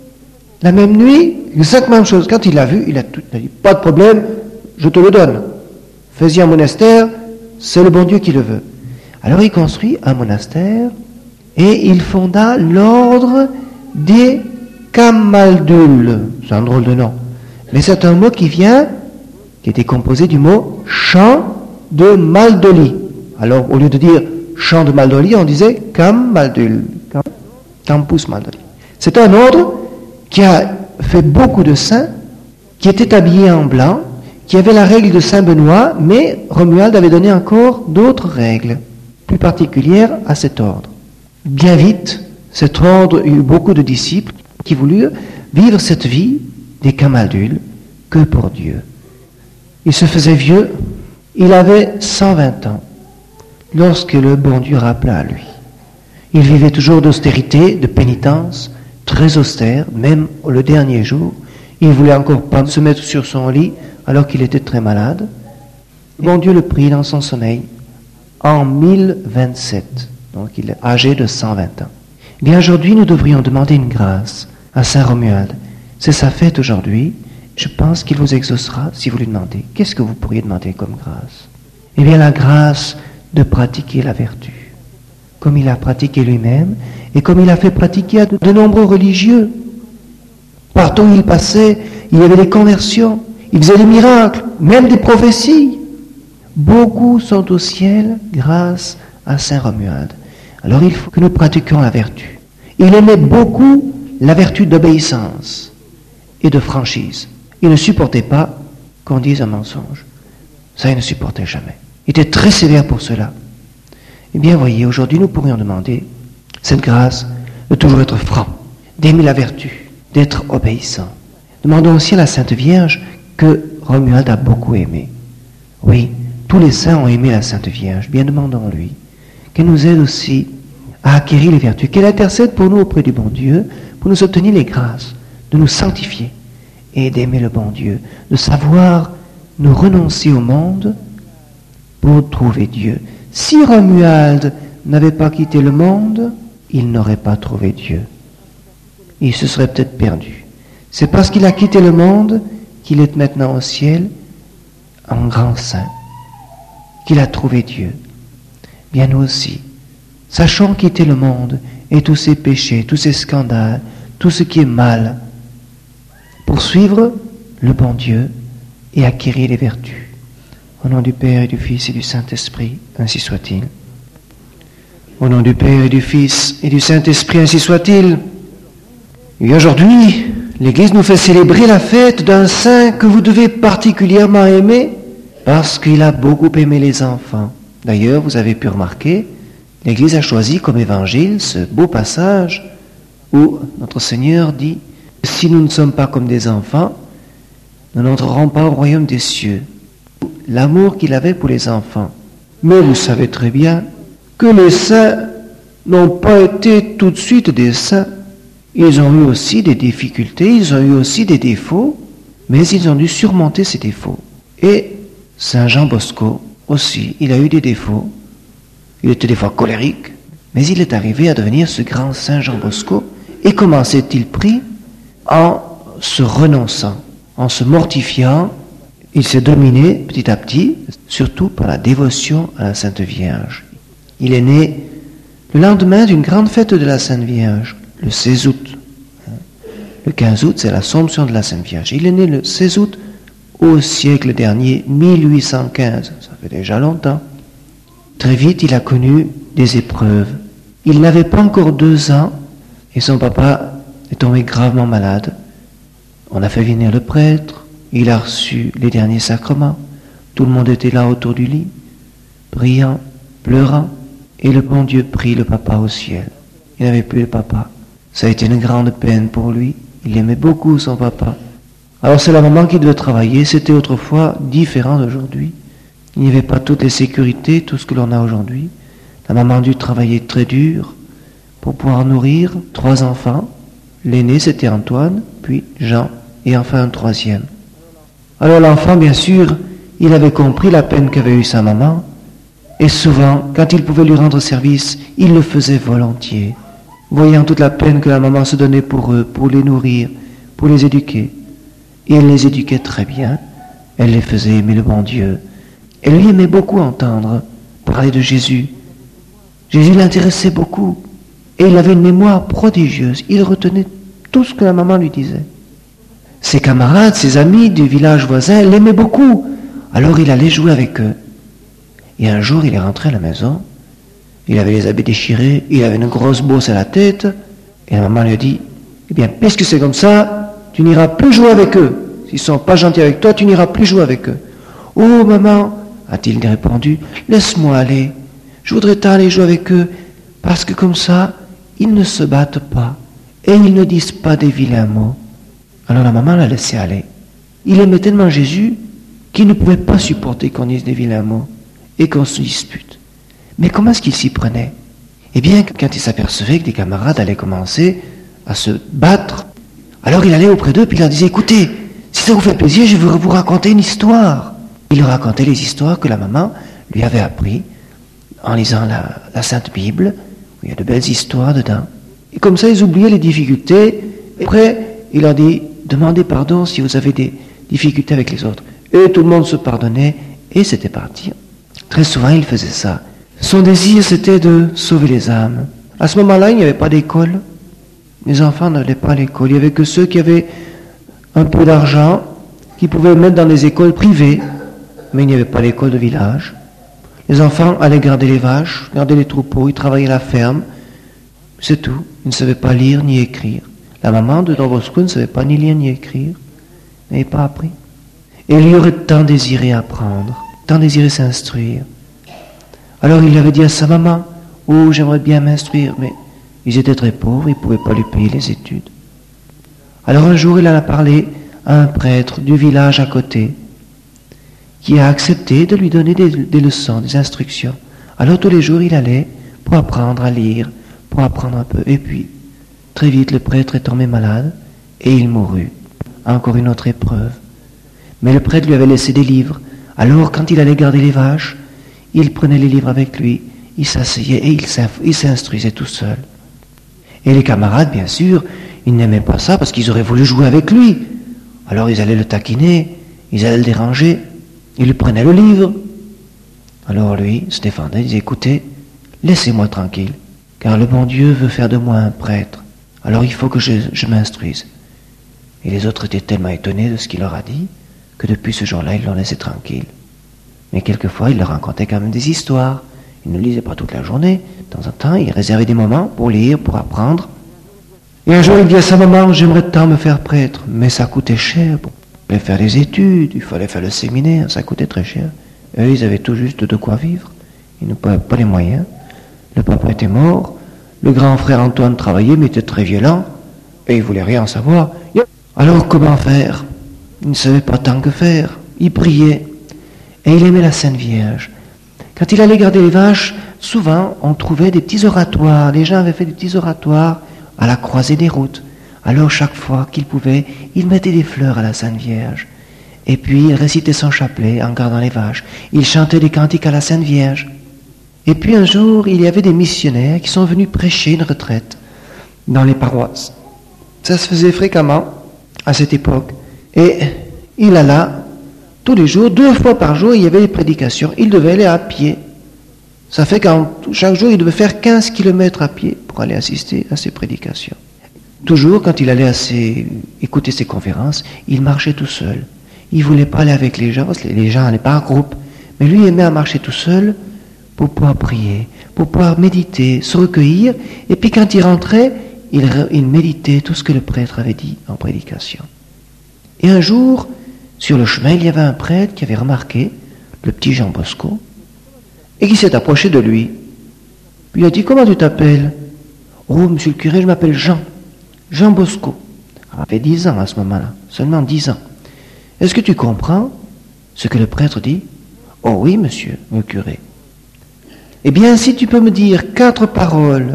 A: la même nuit, exactement la même chose. Quand il l'a vu, il a dit, pas de problème, je te le donne. Fais-y un monastère, c'est le bon Dieu qui le veut. Alors il construit un monastère et il fonda l'ordre des Camaldules. C'est un drôle de nom. Mais c'est un mot qui était composé du mot champ de Maldoli. Alors au lieu de dire champ de Maldoli, on disait Camaldule, Campus Maldoli. C'est un ordre qui a fait beaucoup de saints, qui étaient habillés en blanc, qui avait la règle de Saint Benoît, mais Romuald avait donné encore d'autres règles, plus particulières à cet ordre. Bien vite, cet ordre eut beaucoup de disciples qui voulurent vivre cette vie des Camaldules que pour Dieu. Il se faisait vieux, il avait 120 ans, lorsque le bon Dieu rappela à lui. Il vivait toujours d'austérité, de pénitence, très austère, même le dernier jour. Il ne voulait encore pas se mettre sur son lit alors qu'il était très malade. Le bon Dieu le prit dans son sommeil en 1027, donc il est âgé de 120 ans. Eh bien aujourd'hui, nous devrions demander une grâce à Saint Romuald. C'est sa fête aujourd'hui. Je pense qu'il vous exaucera si vous lui demandez. Qu'est-ce que vous pourriez demander comme grâce? Eh bien la grâce de pratiquer la vertu, comme il a pratiqué lui-même et comme il a fait pratiquer à de nombreux religieux. Partout où il passait, il y avait des conversions, il faisait des miracles, même des prophéties. Beaucoup sont au ciel grâce à Saint Romuald. Alors il faut que nous pratiquions la vertu. Il aimait beaucoup la vertu d'obéissance et de franchise. Il ne supportait pas qu'on dise un mensonge. Ça, il ne supportait jamais. Il était très sévère pour cela. Eh bien, voyez, aujourd'hui, nous pourrions demander cette grâce de toujours être franc, d'aimer la vertu, d'être obéissant. Demandons aussi à la Sainte Vierge que Romuald a beaucoup aimé. Oui, tous les saints ont aimé la Sainte Vierge. Bien, demandons-lui qu'elle nous aide aussi à acquérir les vertus, qu'elle intercède pour nous auprès du bon Dieu, pour nous obtenir les grâces, de nous sanctifier et d'aimer le bon Dieu, de savoir nous renoncer au monde pour trouver Dieu. Si Romuald n'avait pas quitté le monde, il n'aurait pas trouvé Dieu. Il se serait peut-être perdu. C'est parce qu'il a quitté le monde qu'il est maintenant au ciel, en grand saint, qu'il a trouvé Dieu. Bien nous aussi, sachons quitter le monde et tous ses péchés, tous ses scandales, tout ce qui est mal, pour suivre le bon Dieu et acquérir les vertus. Au nom du Père et du Fils et du Saint-Esprit, ainsi soit-il. Au nom du Père et du Fils et du Saint-Esprit, ainsi soit-il. Et aujourd'hui, l'Église nous fait célébrer la fête d'un saint que vous devez particulièrement aimer parce qu'il a beaucoup aimé les enfants. D'ailleurs, vous avez pu remarquer, l'Église a choisi comme évangile ce beau passage où notre Seigneur dit, si nous ne sommes pas comme des enfants, nous n'entrerons pas au royaume des cieux. L'amour qu'il avait pour les enfants. Mais vous savez très bien que les saints n'ont pas été tout de suite des saints. Ils ont eu aussi des difficultés, ils ont eu aussi des défauts, mais ils ont dû surmonter ces défauts. Et Saint Jean Bosco aussi, il a eu des défauts. Il était des fois colérique, mais il est arrivé à devenir ce grand Saint Jean Bosco. Et comment s'est-il pris? En se renonçant, en se mortifiant. Il s'est dominé petit à petit, surtout par la dévotion à la Sainte Vierge. Il est né le lendemain d'une grande fête de la Sainte Vierge, le 16 août. Le 15 août, c'est l'Assomption de la Sainte Vierge. Il est né le 16 août au siècle dernier, 1815. Ça fait déjà longtemps. Très vite, il a connu des épreuves. Il n'avait pas encore 2 ans et son papa est tombé gravement malade. On a fait venir le prêtre. Il a reçu les derniers sacrements. Tout le monde était là autour du lit, priant, pleurant. Et le bon Dieu prit le papa au ciel. Il n'avait plus le papa. Ça a été une grande peine pour lui. Il aimait beaucoup son papa. Alors c'est la maman qui devait travailler. C'était autrefois différent d'aujourd'hui. Il n'y avait pas toutes les sécurités, tout ce que l'on a aujourd'hui. La maman a dû travailler très dur pour pouvoir nourrir 3 enfants. L'aîné, c'était Antoine, puis Jean, et enfin un 3e. Alors l'enfant, bien sûr, il avait compris la peine qu'avait eue sa maman, et souvent, quand il pouvait lui rendre service, il le faisait volontiers, voyant toute la peine que la maman se donnait pour eux, pour les nourrir, pour les éduquer. Et elle les éduquait très bien, elle les faisait aimer le bon Dieu. Elle lui aimait beaucoup entendre parler de Jésus. Jésus l'intéressait beaucoup, et il avait une mémoire prodigieuse, il retenait tout ce que la maman lui disait. Ses camarades, ses amis du village voisin l'aimaient beaucoup. Alors il allait jouer avec eux. Et un jour, il est rentré à la maison. Il avait les habits déchirés, il avait une grosse bosse à la tête. Et la maman lui a dit, eh bien, puisque c'est comme ça, tu n'iras plus jouer avec eux. S'ils ne sont pas gentils avec toi, tu n'iras plus jouer avec eux. Oh, maman, a-t-il répondu, laisse-moi aller. Je voudrais tant aller jouer avec eux, parce que comme ça, ils ne se battent pas. Et ils ne disent pas des vilains mots. Alors la maman l'a laissé aller. Il aimait tellement Jésus qu'il ne pouvait pas supporter qu'on dise des vilains mots et qu'on se dispute. Mais comment est-ce qu'il s'y prenait? Eh bien, quand il s'apercevait que des camarades allaient commencer à se battre, alors il allait auprès d'eux puis il leur disait, écoutez, si ça vous fait plaisir, je veux vous raconter une histoire. Il leur racontait les histoires que la maman lui avait apprises en lisant la Sainte Bible, où il y a de belles histoires dedans. Et comme ça, ils oubliaient les difficultés. Et après, il leur dit, demandez pardon si vous avez des difficultés avec les autres. Et tout le monde se pardonnait et c'était parti. Très souvent, il faisait ça. Son désir, c'était de sauver les âmes. À ce moment-là, il n'y avait pas d'école. Les enfants n'allaient pas à l'école. Il n'y avait que ceux qui avaient un peu d'argent, qui pouvaient mettre dans des écoles privées. Mais il n'y avait pas d'école de village. Les enfants allaient garder les vaches, garder les troupeaux, ils travaillaient à la ferme. C'est tout. Ils ne savaient pas lire ni écrire. La maman de Don Bosco ne savait pas ni lire ni écrire, n'avait pas appris. Et il y aurait tant désiré apprendre, tant désiré s'instruire. Alors il avait dit à sa maman, « Oh, j'aimerais bien m'instruire, mais ils étaient très pauvres, ils ne pouvaient pas lui payer les études. » Alors un jour, il en a parlé à un prêtre du village à côté, qui a accepté de lui donner des leçons, des instructions. Alors tous les jours, il allait pour apprendre à lire, pour apprendre un peu. Et puis, très vite, le prêtre est tombé malade et il mourut. Encore une autre épreuve. Mais le prêtre lui avait laissé des livres. Alors, quand il allait garder les vaches, il prenait les livres avec lui, il s'asseyait et il s'instruisait tout seul. Et les camarades, bien sûr, ils n'aimaient pas ça parce qu'ils auraient voulu jouer avec lui. Alors, ils allaient le taquiner, ils allaient le déranger, ils lui prenaient le livre. Alors, lui se défendait, il disait, écoutez, laissez-moi tranquille, car le bon Dieu veut faire de moi un prêtre. Alors il faut que je m'instruise. Et les autres étaient tellement étonnés de ce qu'il leur a dit que depuis ce jour-là, ils l'ont laissé tranquille. Mais quelquefois, il leur racontait quand même des histoires. Il ne lisait pas toute la journée. De temps en temps, il réservait des moments pour lire, pour apprendre. Et un jour, il dit à sa maman, j'aimerais tant me faire prêtre, mais ça coûtait cher. Il fallait faire des études, il fallait faire le séminaire, ça coûtait très cher. Eux, ils avaient tout juste de quoi vivre. Ils n'avaient pas les moyens. Le papa était mort, Le grand frère Antoine travaillait, mais était très violent, et il voulait rien savoir. Alors comment faire? Il ne savait pas tant que faire. Il priait, et il aimait la Sainte Vierge. Quand il allait garder les vaches, souvent on trouvait des petits oratoires. Les gens avaient fait des petits oratoires à la croisée des routes. Alors chaque fois qu'il pouvait, il mettait des fleurs à la Sainte Vierge. Et puis il récitait son chapelet en gardant les vaches. Il chantait des cantiques à la Sainte Vierge. Et puis un jour, il y avait des missionnaires qui sont venus prêcher une retraite dans les paroisses. Ça se faisait fréquemment à cette époque. Et il alla tous les jours, 2 fois par jour, il y avait des prédications. Il devait aller à pied. Ça fait qu'en chaque jour, il devait faire 15 kilomètres à pied pour aller assister à ces prédications. Toujours, quand il allait écouter ses conférences, il marchait tout seul. Il ne voulait pas aller avec les gens, parce que les gens n'allaient pas en groupe. Mais lui aimait à marcher tout seul pour pouvoir prier, pour pouvoir méditer, se recueillir. Et puis quand il rentrait, il méditait tout ce que le prêtre avait dit en prédication. Et un jour, sur le chemin, il y avait un prêtre qui avait remarqué le petit Jean Bosco et qui s'est approché de lui. Puis il a dit, comment tu t'appelles? Oh, monsieur le curé, je m'appelle Jean Bosco. Il avait 10 ans à ce moment-là, seulement 10 ans. Est-ce que tu comprends ce que le prêtre dit? Oh oui, monsieur le curé. Eh bien, si tu peux me dire 4 paroles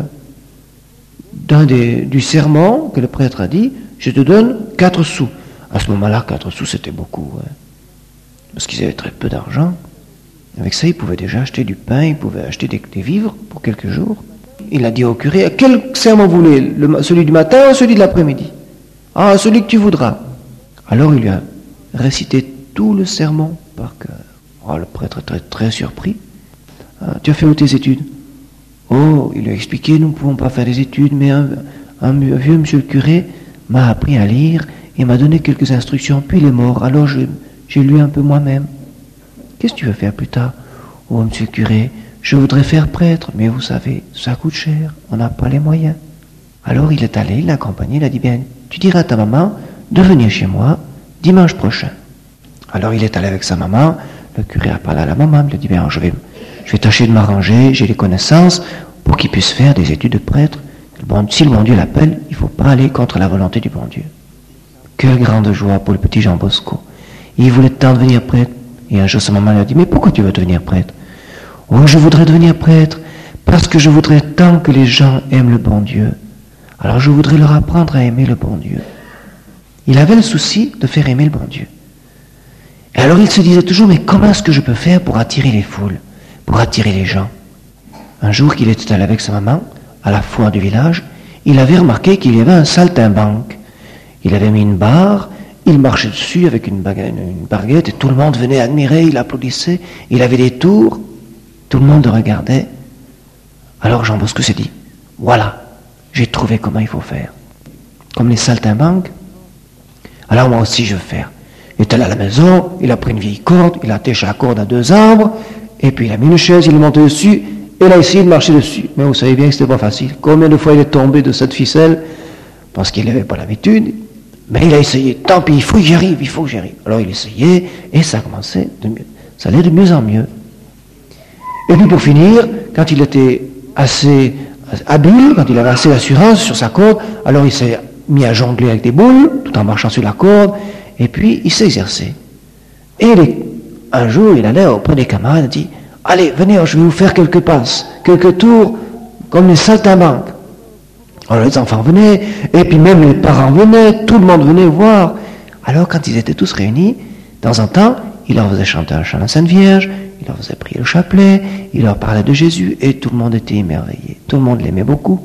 A: du sermon que le prêtre a dit, je te donne 4 sous. À ce moment-là, 4 sous, c'était beaucoup. Hein, parce qu'ils avaient très peu d'argent. Avec ça, ils pouvaient déjà acheter du pain, ils pouvaient acheter des vivres pour quelques jours. Il a dit au curé, quel sermon vous voulez? Celui du matin ou celui de l'après-midi? Ah, celui que tu voudras. Alors il lui a récité tout le sermon par cœur. Oh, le prêtre était très surpris. Ah, tu as fait où tes études? Oh, il lui a expliqué, nous ne pouvons pas faire des études, mais un vieux monsieur le curé m'a appris à lire et m'a donné quelques instructions, puis il est mort, alors j'ai lu un peu moi-même. Qu'est-ce que tu veux faire plus tard? Oh, monsieur le curé, je voudrais faire prêtre, mais vous savez, ça coûte cher, on n'a pas les moyens. Alors il est allé, il l'a accompagné, il a dit, bien, tu diras à ta maman de venir chez moi dimanche prochain. Alors il est allé avec sa maman, le curé a parlé à la maman, il lui a dit, bien, je vais tâcher de m'arranger, j'ai les connaissances pour qu'il puisse faire des études de prêtre. Si le bon Dieu l'appelle, il ne faut pas aller contre la volonté du bon Dieu. Quelle grande joie pour le petit Jean Bosco. Il voulait tant devenir prêtre. Et un jour, sa maman lui a dit, mais pourquoi tu veux devenir prêtre? Oh, je voudrais devenir prêtre parce que je voudrais tant que les gens aiment le bon Dieu. Alors je voudrais leur apprendre à aimer le bon Dieu. Il avait le souci de faire aimer le bon Dieu. Et alors il se disait toujours, mais comment est-ce que je peux faire pour attirer les foules, pour attirer les gens? Un jour qu'il était allé avec sa maman, à la foire du village, il avait remarqué qu'il y avait un saltimbanque. Il avait mis une barre, il marchait dessus avec une baguette et tout le monde venait admirer, il applaudissait, il avait des tours, tout le monde le regardait. Alors Jean Bosco s'est dit, voilà, j'ai trouvé comment il faut faire. Comme les saltimbanques, alors moi aussi je veux faire. Il est allé à la maison, il a pris une vieille corde, il a attaché la corde à 2 arbres, et puis il a mis une chaise, il est monté dessus, et il a essayé de marcher dessus. Mais vous savez bien que c'était pas facile. Combien de fois il est tombé de cette ficelle, parce qu'il n'avait pas l'habitude, mais il a essayé, tant pis, il faut que j'y arrive. Alors il essayait, et ça commençait ça allait de mieux en mieux. Et puis pour finir, quand il était assez habile, quand il avait assez d'assurance sur sa corde, alors il s'est mis à jongler avec des boules, tout en marchant sur la corde, et puis il s'est exercé. Et un jour, il allait auprès des camarades, il dit, allez, venez, je vais vous faire quelques passes, quelques tours, comme les saltimbanques. Alors les enfants venaient, et puis même les parents venaient, tout le monde venait voir. Alors quand ils étaient tous réunis, de temps en temps, il leur faisait chanter un chant à la Sainte Vierge, il leur faisait prier le chapelet, il leur parlait de Jésus, et tout le monde était émerveillé. Tout le monde l'aimait beaucoup.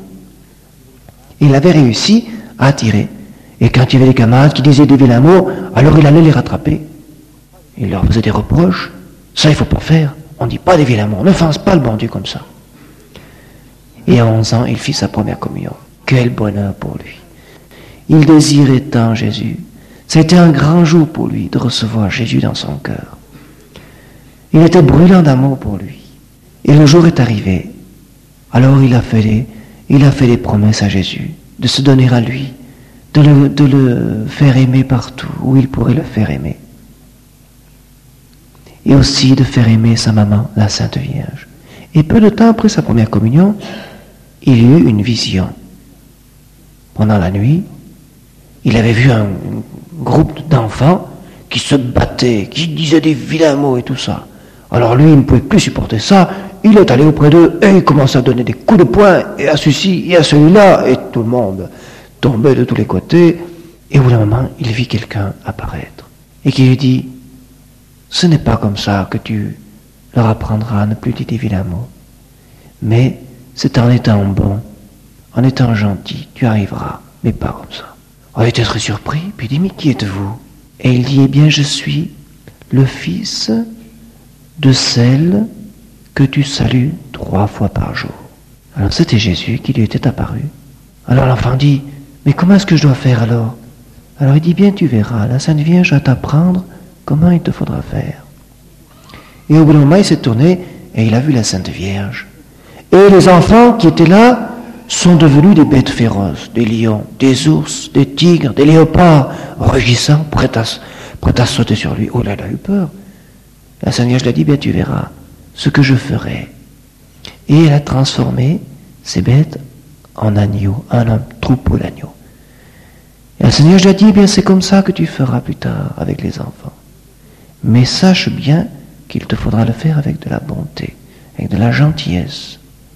A: Il avait réussi à attirer. Et quand il y avait des camarades qui disaient des vilains mots, alors il allait les rattraper. Il leur faisait des reproches. Ça, il ne faut pas faire. On ne dit pas des vilains mots. On n'offense pas le bon Dieu comme ça. Et à 11 ans, il fit sa première communion. Quel bonheur pour lui. Il désirait tant Jésus. C'était un grand jour pour lui de recevoir Jésus dans son cœur. Il était brûlant d'amour pour lui. Et le jour est arrivé. Alors il a fait des promesses à Jésus, de se donner à lui, de le faire aimer partout où il pourrait le faire aimer. Et aussi de faire aimer sa maman, la Sainte Vierge. Et peu de temps après sa première communion, il eut une vision. Pendant la nuit, il avait vu un groupe d'enfants qui se battaient, qui disaient des vilains mots et tout ça. Alors lui, il ne pouvait plus supporter ça. Il est allé auprès d'eux et il commence à donner des coups de poing et à celui-ci et à celui-là. Et tout le monde tombait de tous les côtés. Et au bout d'un moment, il vit quelqu'un apparaître et qui lui dit « Ce n'est pas comme ça que tu leur apprendras à ne plus dire des vilains mots. Mais c'est en étant bon, en étant gentil, tu arriveras, mais pas comme ça. » Alors il était très surpris, puis il dit « Mais qui êtes-vous » Et il dit « Eh bien, je suis le fils de celle que tu salues 3 fois par jour. » Alors c'était Jésus qui lui était apparu. Alors l'enfant dit « Mais comment est-ce que je dois faire alors ?» Alors il dit « Bien, tu verras, la Sainte Vierge va t'apprendre comment il te faudra faire. » Et au bout d'un moment, il s'est tourné et il a vu la Sainte Vierge. Et les enfants qui étaient là sont devenus des bêtes féroces, des lions, des ours, des tigres, des léopards, rugissants, prêts à sauter sur lui. Oh là, il a eu peur. La Sainte Vierge lui a dit, bien tu verras ce que je ferai. Et elle a transformé ces bêtes en agneaux, en un troupeau d'agneaux. Et la Sainte Vierge lui a dit, bien c'est comme ça que tu feras plus tard avec les enfants. Mais sache bien qu'il te faudra le faire avec de la bonté, avec de la gentillesse.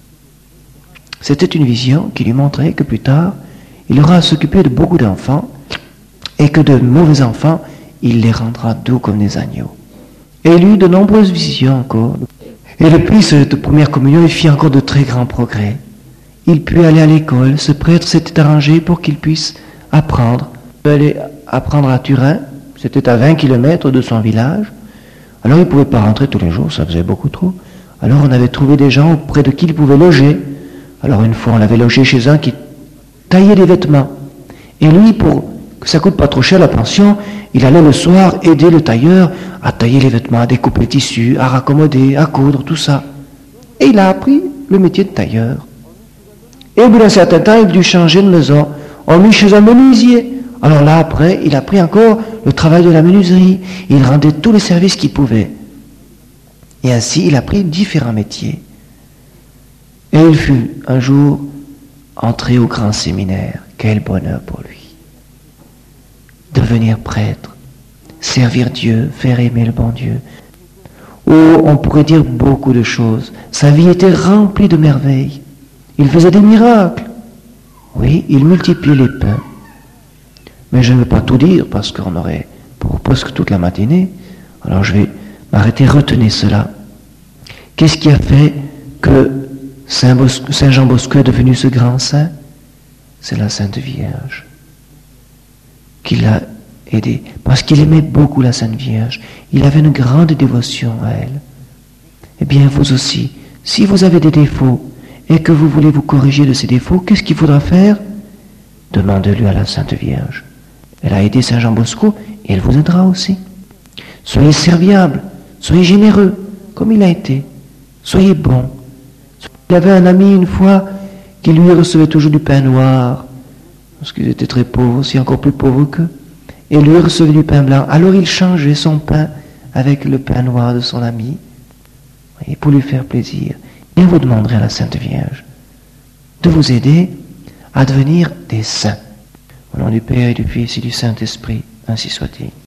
A: C'était une vision qui lui montrait que plus tard, il aura à s'occuper de beaucoup d'enfants et que de mauvais enfants, il les rendra doux comme des agneaux. Et il eut de nombreuses visions encore. Et depuis cette première communion, il fit encore de très grands progrès. Il put aller à l'école, ce prêtre s'était arrangé pour qu'il puisse apprendre. Il allait apprendre à Turin, c'était à 20 km de son village. Alors il ne pouvait pas rentrer tous les jours, ça faisait beaucoup trop. Alors on avait trouvé des gens auprès de qui il pouvait loger. Alors une fois, on l'avait logé chez un qui taillait des vêtements. Et lui, pour que ça coûte pas trop cher la pension, il allait le soir aider le tailleur à tailler les vêtements, à découper les tissus, à raccommoder, à coudre, tout ça. Et il a appris le métier de tailleur. Et au bout d'un certain temps, il a dû changer de maison. On l'a mis chez un menuisier. Alors là, après, il a pris encore le travail de la menuiserie. Il rendait tous les services qu'il pouvait. Et ainsi, il a pris différents métiers. Et il fut un jour entré au grand séminaire. Quel bonheur pour lui. Devenir prêtre, servir Dieu, faire aimer le bon Dieu. Oh, on pourrait dire beaucoup de choses. Sa vie était remplie de merveilles. Il faisait des miracles. Oui, il multipliait les pains. Mais je ne vais pas tout dire parce qu'on aurait pour presque toute la matinée. Alors je vais m'arrêter, retenez cela. Qu'est-ce qui a fait que Saint Jean Bosco est devenu ce grand saint? C'est la Sainte Vierge qui l'a aidé. Parce qu'il aimait beaucoup la Sainte Vierge. Il avait une grande dévotion à elle. Eh bien, vous aussi, si vous avez des défauts et que vous voulez vous corriger de ces défauts, qu'est-ce qu'il faudra faire? Demandez-le à la Sainte Vierge. Elle a aidé Saint Jean Bosco et elle vous aidera aussi. Soyez serviables, soyez généreux, comme il a été. Soyez bons. Il avait un ami une fois qui lui recevait toujours du pain noir, parce qu'il était très pauvre, aussi encore plus pauvre qu'eux. Et lui recevait du pain blanc. Alors il changeait son pain avec le pain noir de son ami, et pour lui faire plaisir. Et vous demanderez à la Sainte Vierge de vous aider à devenir des saints. Au nom du Père et du Fils et du Saint-Esprit, ainsi soit-il.